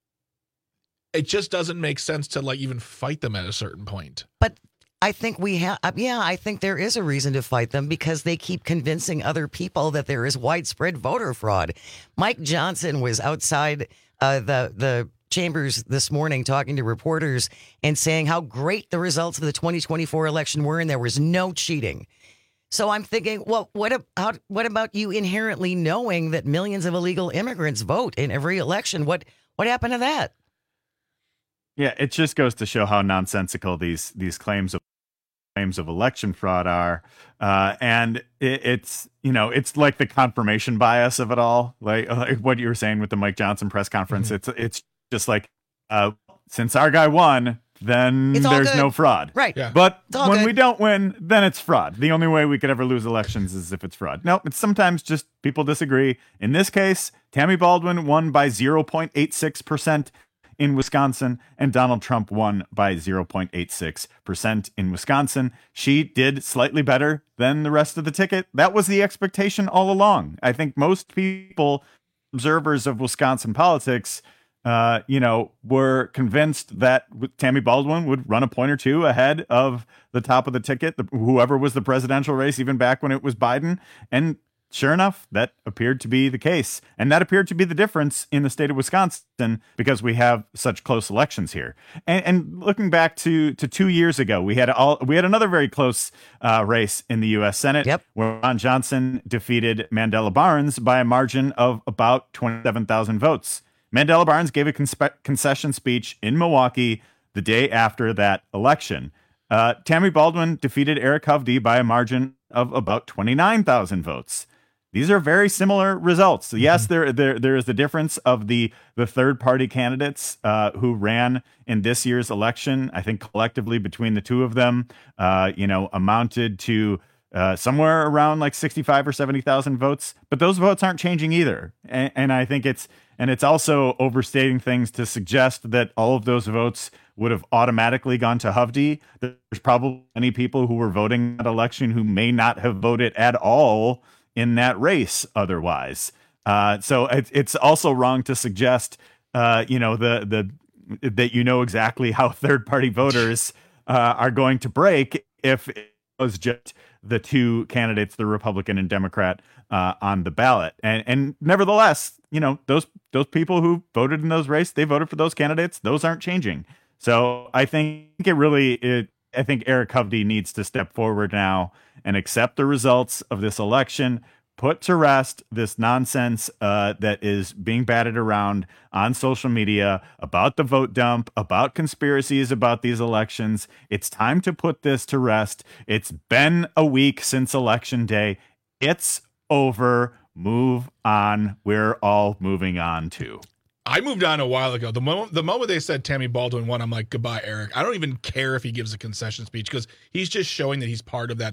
it just doesn't make sense to like even fight them at a certain point. But I think we have, yeah, I think there is a reason to fight them because they keep convincing other people that there is widespread voter fraud. Mike Johnson was outside uh, the the chambers this morning talking to reporters and saying how great the results of the twenty twenty-four election were and there was no cheating. So I'm thinking, well, what about what about you inherently knowing that millions of illegal immigrants vote in every election? What what happened to that? Yeah, it just goes to show how nonsensical these these claims of claims of election fraud are, uh, and it, it's you know it's like the confirmation bias of it all, like, like what you were saying with the Mike Johnson press conference. Mm-hmm. It's it's just like uh, since our guy won, then It's all there's good. no fraud, Right. Yeah. But It's all when good. we don't win, then it's fraud. The only way we could ever lose elections is if it's fraud. No, it's sometimes just people disagree. In this case, Tammy Baldwin won by zero point eight six percent. in Wisconsin, and Donald Trump won by zero point eight six percent in Wisconsin. She did slightly better than the rest of the ticket. That was the expectation all along. I think most people, observers of Wisconsin politics, uh, you know, were convinced that Tammy Baldwin would run a point or two ahead of the top of the ticket, the, whoever was the presidential race, even back when it was Biden. And sure enough, that appeared to be the case. And that appeared to be the difference in the state of Wisconsin because we have such close elections here. And, and looking back to, to two years ago, we had all we had another very close uh, race in the U S Senate yep. where Ron Johnson defeated Mandela Barnes by a margin of about twenty-seven thousand votes. Mandela Barnes gave a conspe- concession speech in Milwaukee the day after that election. Uh, Tammy Baldwin defeated Eric Hovde by a margin of about twenty-nine thousand votes. These are very similar results. So yes, there, there, there is the difference of the, the third party candidates uh, who ran in this year's election. I think collectively between the two of them, uh, you know, amounted to uh, somewhere around like sixty-five or seventy thousand votes. But those votes aren't changing either. And, and I think it's and it's also overstating things to suggest that all of those votes would have automatically gone to Hovde. There's probably many people who were voting that election who may not have voted at all in that race otherwise. Uh, so it, it's also wrong to suggest, uh, you know, the the that you know exactly how third party voters uh, are going to break if it was just the two candidates, the Republican and Democrat, uh, on the ballot. And and nevertheless, you know, those those people who voted in those races, they voted for those candidates. Those aren't changing. So I think it really, it, I think Eric Hovde needs to step forward now and accept the results of this election, put to rest this nonsense uh, that is being batted around on social media about the vote dump, about conspiracies about these elections. It's time to put this to rest. It's been a week since Election Day. It's over. Move on. We're all moving on too. I moved on a while ago. The moment the moment they said Tammy Baldwin won, I'm like, goodbye, Eric. I don't even care if he gives a concession speech because he's just showing that he's part of that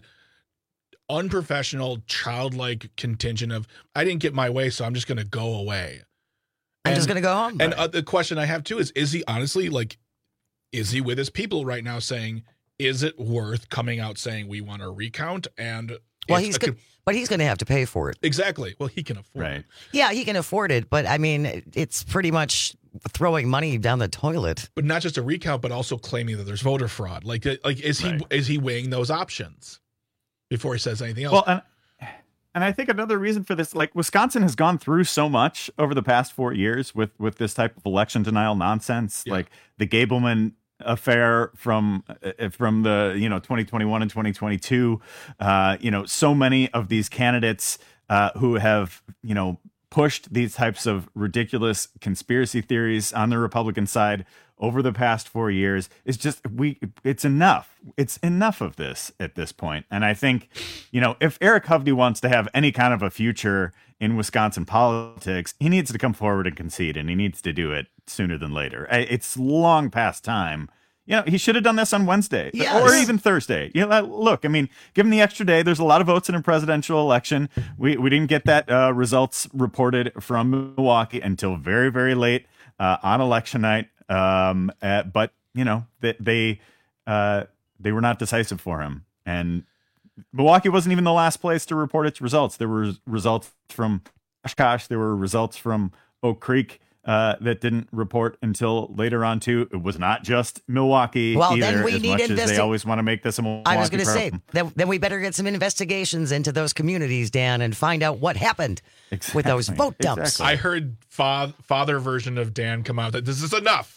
unprofessional, childlike contingent of, I didn't get my way, so I'm just going to go away. I'm and, just going to go home. And uh, the question I have, too, is, is he honestly, like, is he with his people right now saying, is it worth coming out saying we want a recount? And well, he's good. But he's going to have to pay for it. Exactly. Well, he can afford right. it. Yeah, he can afford it. But, I mean, it's pretty much throwing money down the toilet. But not just a recount, but also claiming that there's voter fraud. Like, like is he right. is he weighing those options before he says anything else? Well, and, and I think another reason for this, like Wisconsin has gone through so much over the past four years with, with this type of election denial nonsense, yeah. like the Gableman affair from from the you know twenty twenty-one and twenty twenty-two, uh you know so many of these candidates uh who have you know pushed these types of ridiculous conspiracy theories on the Republican side over the past four years is just we it's enough it's enough of this at this point. And I think you know if Eric Hovde wants to have any kind of a future in Wisconsin politics, he needs to come forward and concede, and he needs to do it sooner than later. It's long past time. You know, he should have done this on Wednesday yes. or even Thursday. You know, look, I mean, give him the extra day. There's a lot of votes in a presidential election. We we didn't get that uh, results reported from Milwaukee until very, very late uh, on election night. Um, uh, but, you know, they they, uh, they were not decisive for him. And Milwaukee wasn't even the last place to report its results. There were results from Oshkosh. There were results from Oak Creek uh, that didn't report until later on, too. It was not just Milwaukee well, either, then we as need much investi- as they always want to make this a Milwaukee I was going to say, problem. then, then we better get some investigations into those communities, Dan, and find out what happened exactly. with those vote dumps. Exactly. I heard fa- father version of Dan come out that this is enough.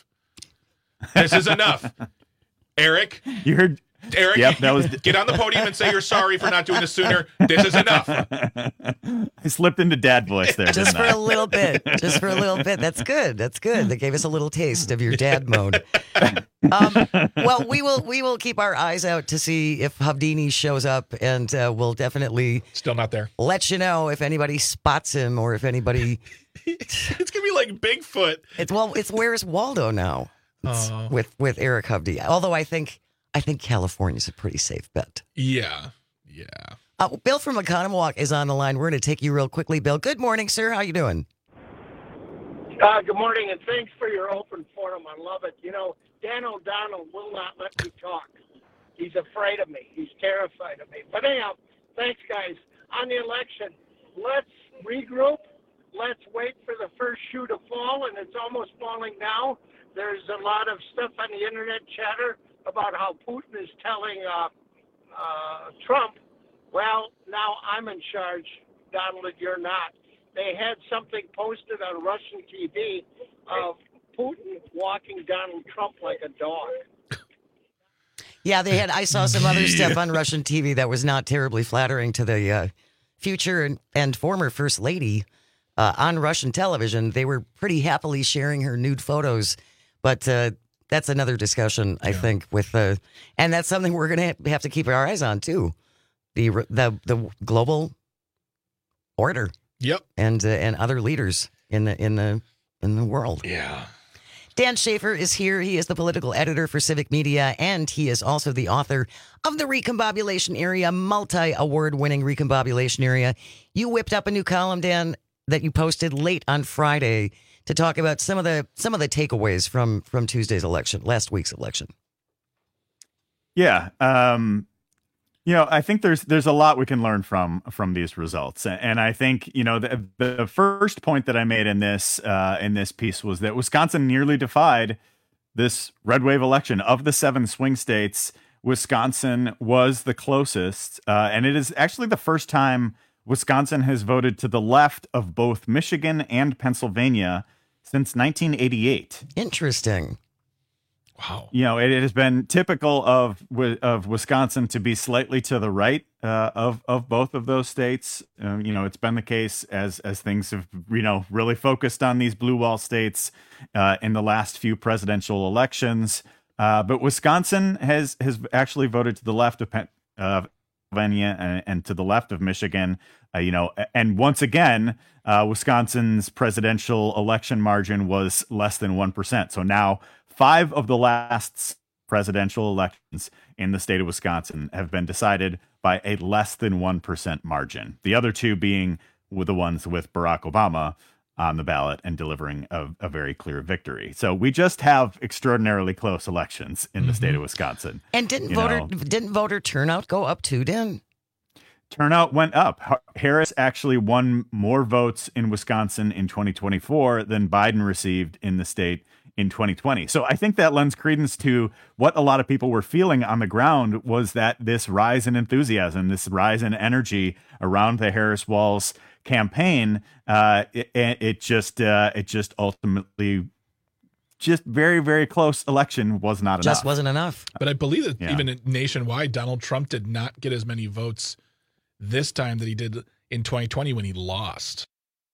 This is enough. Eric, you heard Eric, yep, that was get on the podium and say you're sorry for not doing this sooner. This is enough. I slipped into dad voice there. Just for I? a little bit. Just for a little bit. That's good. That's good. That gave us a little taste of your dad mode. Um, well, we will we will keep our eyes out to see if Hovdini shows up, and uh, we'll definitely still not there. Let you know if anybody spots him or if anybody. It's gonna be like Bigfoot. It's well. It's Where's Waldo now? Uh, with with Eric Hovde. Although I think. I think California's a pretty safe bet. Yeah, yeah. Uh, Bill from Oconomowoc is on the line. We're going to take you real quickly, Bill. Good morning, sir. How you doing? Uh, good morning, and thanks for your open forum. I love it. You know, Dan O'Donnell will not let me talk. He's afraid of me. He's terrified of me. But anyhow, thanks, guys. On the election, let's regroup. let's wait for the first shoe to fall, and it's almost falling now. There's a lot of stuff on the internet chatter about how Putin is telling uh, uh, Trump, well, now I'm in charge, Donald, and you're not. They had something posted on Russian T V of Putin walking Donald Trump like a dog. Yeah, they had. I saw some other stuff on Russian T V that was not terribly flattering to the uh, future and, and former First Lady uh, on Russian television. They were pretty happily sharing her nude photos, but uh, that's another discussion, I yeah. think. With uh, and that's something we're going to have to keep our eyes on too. The the the global order. Yep. And uh, and other leaders in the in the in the world. Yeah. Dan Schaefer is here. He is the political editor for Civic Media, and he is also the author of the Recombobulation Area, multi-award winning Recombobulation Area. You whipped up a new column, Dan, that you posted late on Friday to talk about some of the some of the takeaways from from Tuesday's election, last week's election. Yeah. Um You know, I think there's there's a lot we can learn from from these results, and I think you know the the first point that I made in this uh, in this piece was that Wisconsin nearly defied this red wave election. Of the seven swing states, Wisconsin was the closest, uh, and it is actually the first time Wisconsin has voted to the left of both Michigan and Pennsylvania since nineteen eighty-eight. Interesting. Wow. You know, it, it has been typical of of Wisconsin to be slightly to the right uh, of of both of those states. Um, you know, it's been the case as as things have, you know, really focused on these blue wall states uh, in the last few presidential elections. Uh, but Wisconsin has has actually voted to the left of Penn, uh, Pennsylvania and, and to the left of Michigan. Uh, you know, and once again, uh, Wisconsin's presidential election margin was less than one percent. So now, five of the last presidential elections in the state of Wisconsin have been decided by a less than one percent margin. The other two being with the ones with Barack Obama on the ballot and delivering a, a very clear victory. So we just have extraordinarily close elections in mm-hmm. the state of Wisconsin. And didn't voter know. didn't voter turnout go up too, Dan? Turnout went up. Harris actually won more votes in Wisconsin in twenty twenty-four than Biden received in the state in twenty twenty. So I think that lends credence to what a lot of people were feeling on the ground, was that this rise in enthusiasm, this rise in energy around the Harris-Walz campaign, uh, it, it just uh, it just ultimately just very, very close election was not just enough. Just wasn't enough. But I believe that yeah. even nationwide, Donald Trump did not get as many votes this time that he did in twenty twenty when he lost,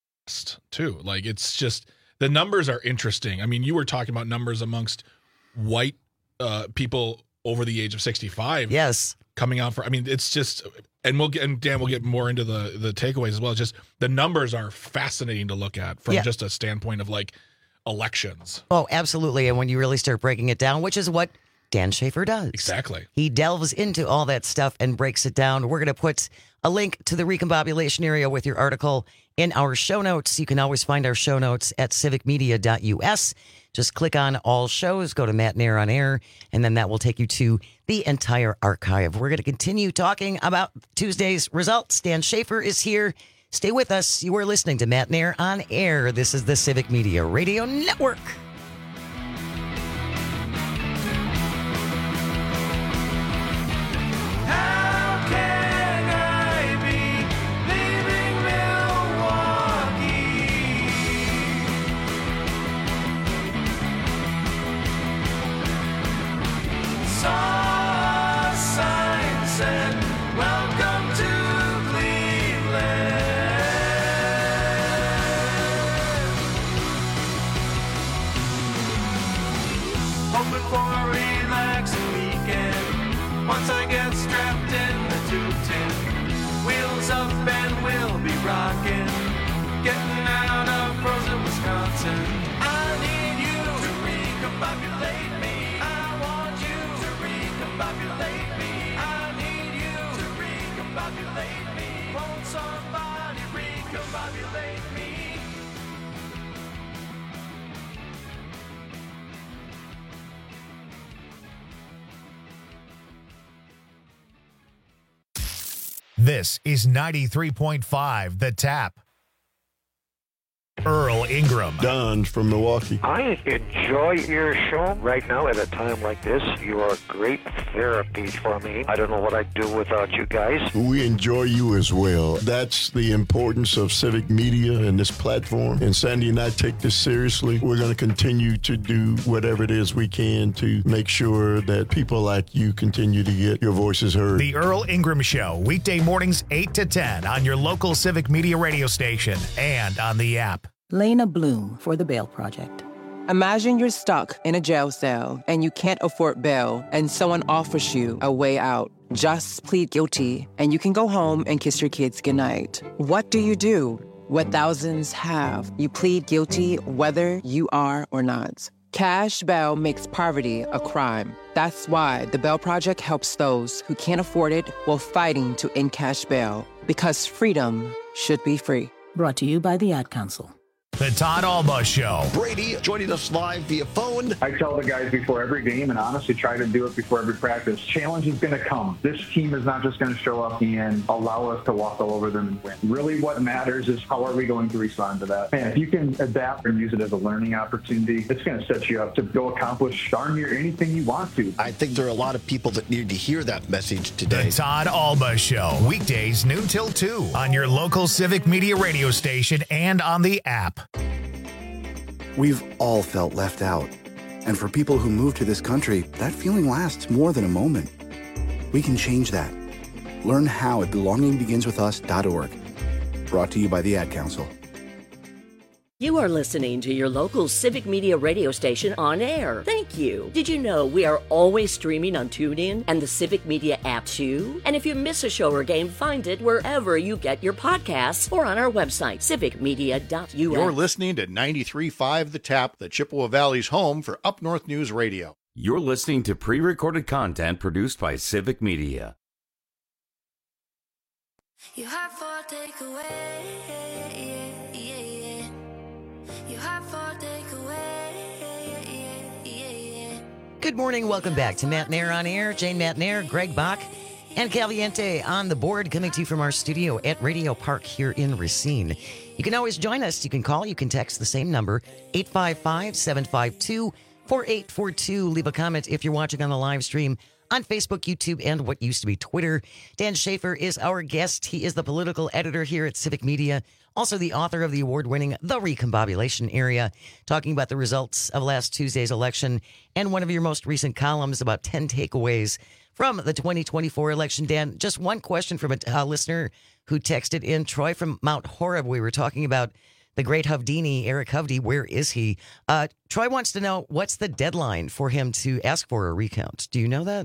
too. Like, it's just, the numbers are interesting. I mean, you were talking about numbers amongst white uh, people over the age of sixty-five. Yes. Coming out for, I mean, it's just, and we'll get, and Dan, we'll get more into the, the takeaways as well. Just the numbers are fascinating to look at from yeah. just a standpoint of like elections. Oh, absolutely. And when you really start breaking it down, which is what Dan Schaefer does. Exactly. He delves into all that stuff and breaks it down. We're going to put a link to the Recombobulation Area with your article in our show notes. You can always find our show notes at civic media dot u s. Just click on all shows, go to Matt Nair on Air, and then that will take you to the entire archive. We're going to continue talking about Tuesday's results. Dan Schaefer is here. Stay with us. You are listening to Matt Nair on Air. This is the Civic Media Radio Network. This is ninety-three point five The Tap. Earl Ingram. Don from Milwaukee. I enjoy your show. Right now, at a time like this, you are great therapy for me. I don't know what I'd do without you guys. We enjoy you as well. That's the importance of civic media and this platform. And Sandy and I take this seriously. We're going to continue to do whatever it is we can to make sure that people like you continue to get your voices heard. The Earl Ingram Show, weekday mornings eight to ten on your local Civic Media radio station and on the app. Lena Bloom for the Bail Project. Imagine you're stuck in a jail cell and you can't afford bail and someone offers you a way out. Just plead guilty and you can go home and kiss your kids goodnight. What do you do? What thousands have. You plead guilty whether you are or not. Cash bail makes poverty a crime. That's why the Bail Project helps those who can't afford it while fighting to end cash bail. Because freedom should be free. Brought to you by the Ad Council. The Todd Alba Show. Brady joining us live via phone. I tell the guys before every game, and honestly try to do it before every practice, challenge is going to come. This team is not just going to show up and allow us to walk all over them and win. Really what matters is how are we going to respond to that. And if you can adapt and use it as a learning opportunity, it's going to set you up to go accomplish darn near anything you want to. I think there are a lot of people that need to hear that message today. The Todd Alba Show. Weekdays noon till two on your local Civic Media radio station and on the app. We've all felt left out. And for people who move to this country, that feeling lasts more than a moment. We can change that. Learn how at belonging begins with us dot org. Brought to you by the Ad Council. You are listening to your local Civic Media radio station on air. Thank you. Did you know we are always streaming on TuneIn and the Civic Media app too? And if you miss a show or game, find it wherever you get your podcasts or on our website, civic media dot u s. You're listening to ninety-three point five The Tap, the Chippewa Valley's home for Up North News Radio. You're listening to pre-recorded content produced by Civic Media. You have for takeaway. Good morning. Welcome back to Matt Nair on Air. Jane Matt Nair, Greg Bach, and Caliente on the board, coming to you from our studio at Radio Park here in Racine. You can always join us. You can call. You can text the same number, eight five five, seven five two, four eight four two. Leave a comment if you're watching on the live stream on Facebook, YouTube, and what used to be Twitter. Dan Schaefer is our guest. He is the political editor here at Civic Media, also the author of the award-winning The Recombobulation Area, talking about the results of last Tuesday's election, and one of your most recent columns about ten takeaways from the twenty twenty-four election. Dan, just one question from a uh, listener who texted in, Troy from Mount Horeb. We were talking about the great Hovdini, Eric Hovde. Where is he? Uh, Troy wants to know, what's the deadline for him to ask for a recount? Do you know that?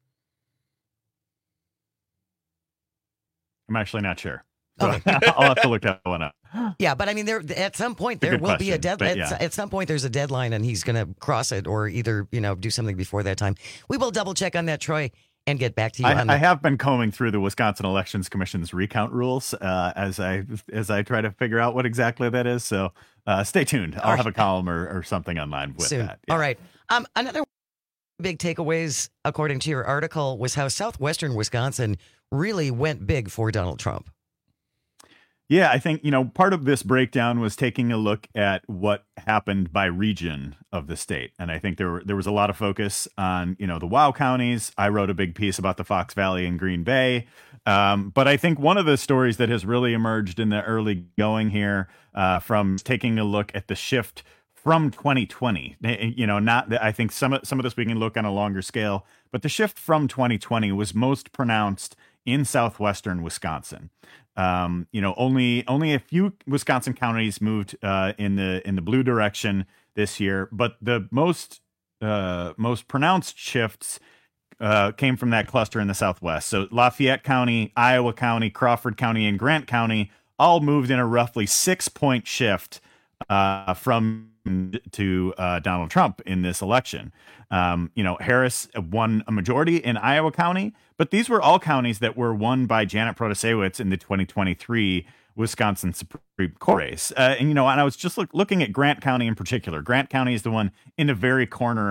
I'm actually not sure. So okay. I'll have to look that one up. Yeah, but I mean, there at some point there will question, be a deadline. Yeah. At some point, there's a deadline, and he's going to cross it, or either you know do something before that time. We will double check on that, Troy, and get back to you. I, on I the- have been combing through the Wisconsin Elections Commission's recount rules uh, as I as I try to figure out what exactly that is. So uh, stay tuned. I'll All have right. a column or, or something online with Soon. that. Yeah. All right. Um, another big takeaways, according to your article, was how southwestern Wisconsin really went big for Donald Trump. Yeah, I think, you know, part of this breakdown was taking a look at what happened by region of the state. And I think there were, there was a lot of focus on, you know, the WOW counties. I wrote a big piece about the Fox Valley and Green Bay. Um, but I think one of the stories that has really emerged in the early going here uh, from taking a look at the shift from twenty twenty, you know, not that I think some of, some of this we can look on a longer scale, but the shift from twenty twenty was most pronounced in southwestern Wisconsin. Um, you know, only only a few Wisconsin counties moved uh, in the in the blue direction this year, but the most uh, most pronounced shifts uh, came from that cluster in the southwest. So Lafayette County, Iowa County, Crawford County, and Grant County all moved in a roughly six point shift uh, from to uh, Donald Trump in this election. Um, you know, Harris won a majority in Iowa County, but these were all counties that were won by Janet Protasiewicz in the twenty twenty-three Wisconsin Supreme Court race. Uh, and, you know, and I was just look, looking at Grant County in particular. Grant County is the one in the very corner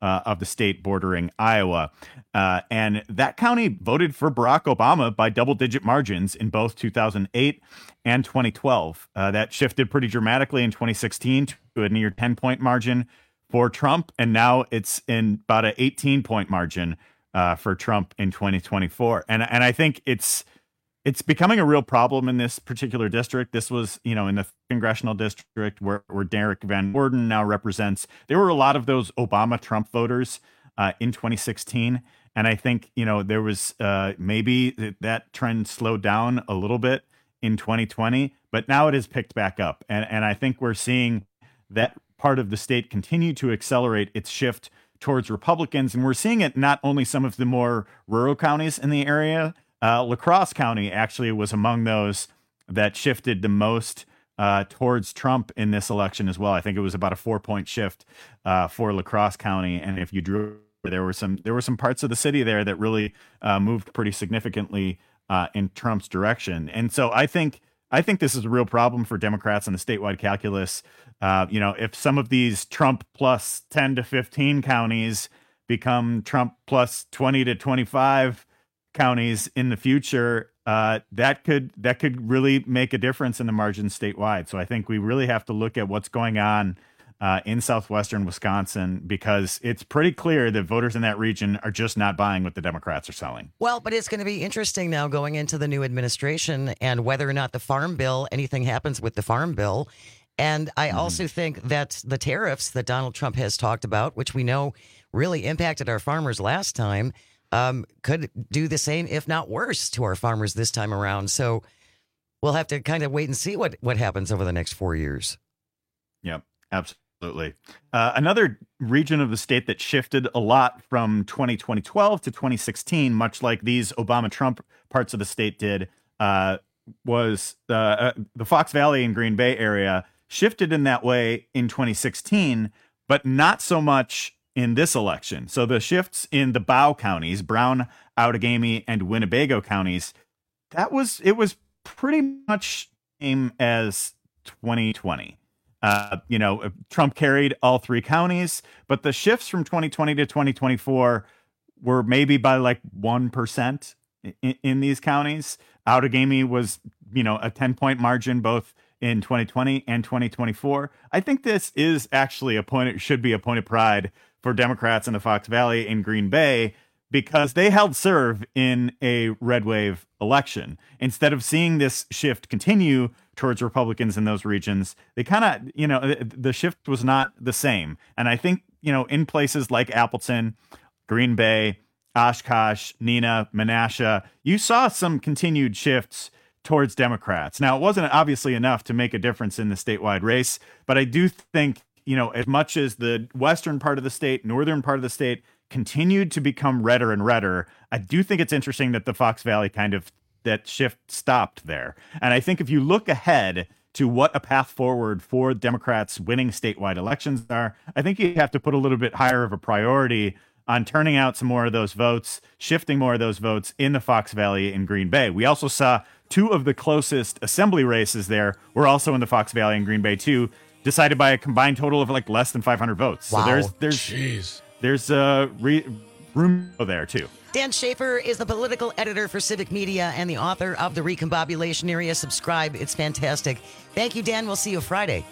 uh, of the state bordering Iowa. Uh, and that county voted for Barack Obama by double-digit margins in both two thousand eight and twenty twelve. Uh, that shifted pretty dramatically in twenty sixteen to a near ten-point margin for Trump, and now it's in about an eighteen-point margin uh, for Trump in twenty twenty-four. And and I think it's it's becoming a real problem in this particular district. This was, you know, in the congressional district where, where Derek Van Orden now represents. There were a lot of those Obama-Trump voters uh, in twenty sixteen. And I think, you know, there was uh, maybe th- that trend slowed down a little bit in twenty twenty, but now it has picked back up. And, and I think we're seeing that part of the state continue to accelerate its shift towards Republicans. And we're seeing it not only some of the more rural counties in the area. Uh, La Crosse County actually was among those that shifted the most uh, towards Trump in this election as well. I think it was about a four-point shift uh, for La Crosse County. And if you drew, there were some there were some parts of the city there that really uh, moved pretty significantly uh, in Trump's direction. And so I think I think this is a real problem for Democrats in the statewide calculus. Uh, you know, if some of these Trump plus ten to fifteen counties become Trump plus twenty to twenty-five counties in the future, uh, that could that could really make a difference in the margins statewide. So I think we really have to look at what's going on uh, in southwestern Wisconsin, because it's pretty clear that voters in that region are just not buying what the Democrats are selling. Well, but it's going to be interesting now going into the new administration and whether or not the farm bill, anything happens with the farm bill. And I mm-hmm. also think that the tariffs that Donald Trump has talked about, which we know really impacted our farmers last time, um, could do the same, if not worse, to our farmers this time around. So we'll have to kind of wait and see what, what happens over the next four years. Yep, absolutely. Absolutely. Uh, another region of the state that shifted a lot from twenty twelve to twenty sixteen, much like these Obama-Trump parts of the state did, uh, was uh, uh, the Fox Valley and Green Bay area shifted in that way in twenty sixteen, but not so much in this election. So the shifts in the Bow counties, Brown, Outagamie, and Winnebago counties, that was it was pretty much the same as twenty twenty. Uh, you know, Trump carried all three counties, but the shifts from twenty twenty to twenty twenty-four were maybe by like one percent in, in these counties. Outagamie was, you know, a ten-point margin both in twenty twenty and twenty twenty-four. I think this is actually a point, it should be a point of pride for Democrats in the Fox Valley and Green Bay, because they held serve in a red wave election. Instead of seeing this shift continue towards Republicans in those regions, they kind of, you know, the shift was not the same. And I think, you know, in places like Appleton, Green Bay, Oshkosh, Neenah, Menasha, you saw some continued shifts towards Democrats. Now, it wasn't obviously enough to make a difference in the statewide race, but I do think, you know, as much as the western part of the state, northern part of the state continued to become redder and redder, I do think it's interesting that the Fox Valley kind of, that shift stopped there. And I think if you look ahead to what a path forward for Democrats winning statewide elections are, I think you have to put a little bit higher of a priority on turning out some more of those votes, shifting more of those votes in the Fox Valley and Green Bay. We also saw two of the closest assembly races there were also in the Fox Valley and Green Bay too, decided by a combined total of like less than five hundred votes. Wow. So there's there's Jeez. there's uh, re- room there too. Dan Schaefer is the political editor for Civic Media and the author of The Recombobulation Area. Subscribe. It's fantastic. Thank you, Dan. We'll see you Friday.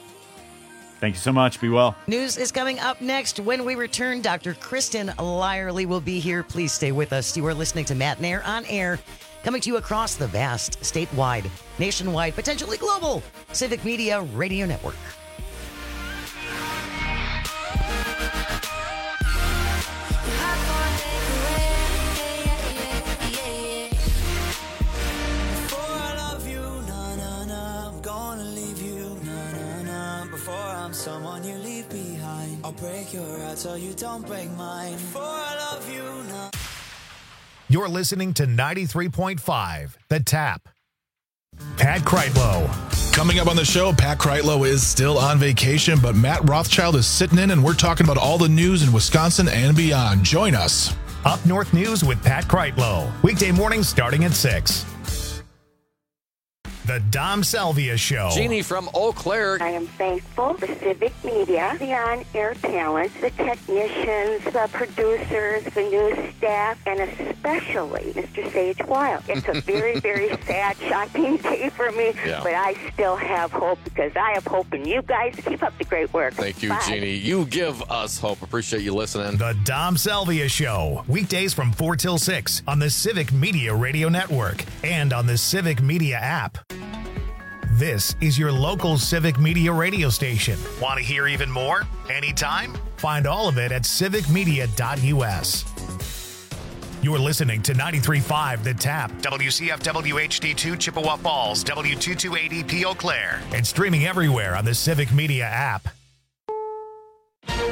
Thank you so much. Be well. News is coming up next. When we return, Doctor Kristen Lyerly will be here. Please stay with us. You are listening to Matt Nair on Air, coming to you across the vast, statewide, nationwide, potentially global Civic Media Radio Network. Someone you leave behind. I'll break your heart so you don't break mine. For I love you now. You're listening to ninety-three point five, The Tap. Pat Kreitlow. Coming up on the show, Pat Kreitlow is still on vacation, but Matt Rothschild is sitting in, and we're talking about all the news in Wisconsin and beyond. Join us. Up North News with Pat Kreitlow. Weekday mornings starting at six. The Dom Salvia Show. Jeannie from Eau Claire. I am thankful for Civic Media, the on-air talent, the technicians, the producers, the news staff, and especially Mister Sage Wild. It's a very, very sad, shocking day for me, Yeah. but I still have hope because I have hope in you guys. Keep up the great work. Thank you, Bye. Jeannie. You give us hope. Appreciate you listening. The Dom Salvia Show. Weekdays from four till six on the Civic Media Radio Network and on the Civic Media app. This is your local Civic Media radio station. Want to hear even more? Anytime? Find all of it at civic media dot u s. You're listening to ninety-three point five The Tap, W C F W H D two Chippewa Falls, W two two eight E P Eau Claire, and streaming everywhere on the Civic Media app.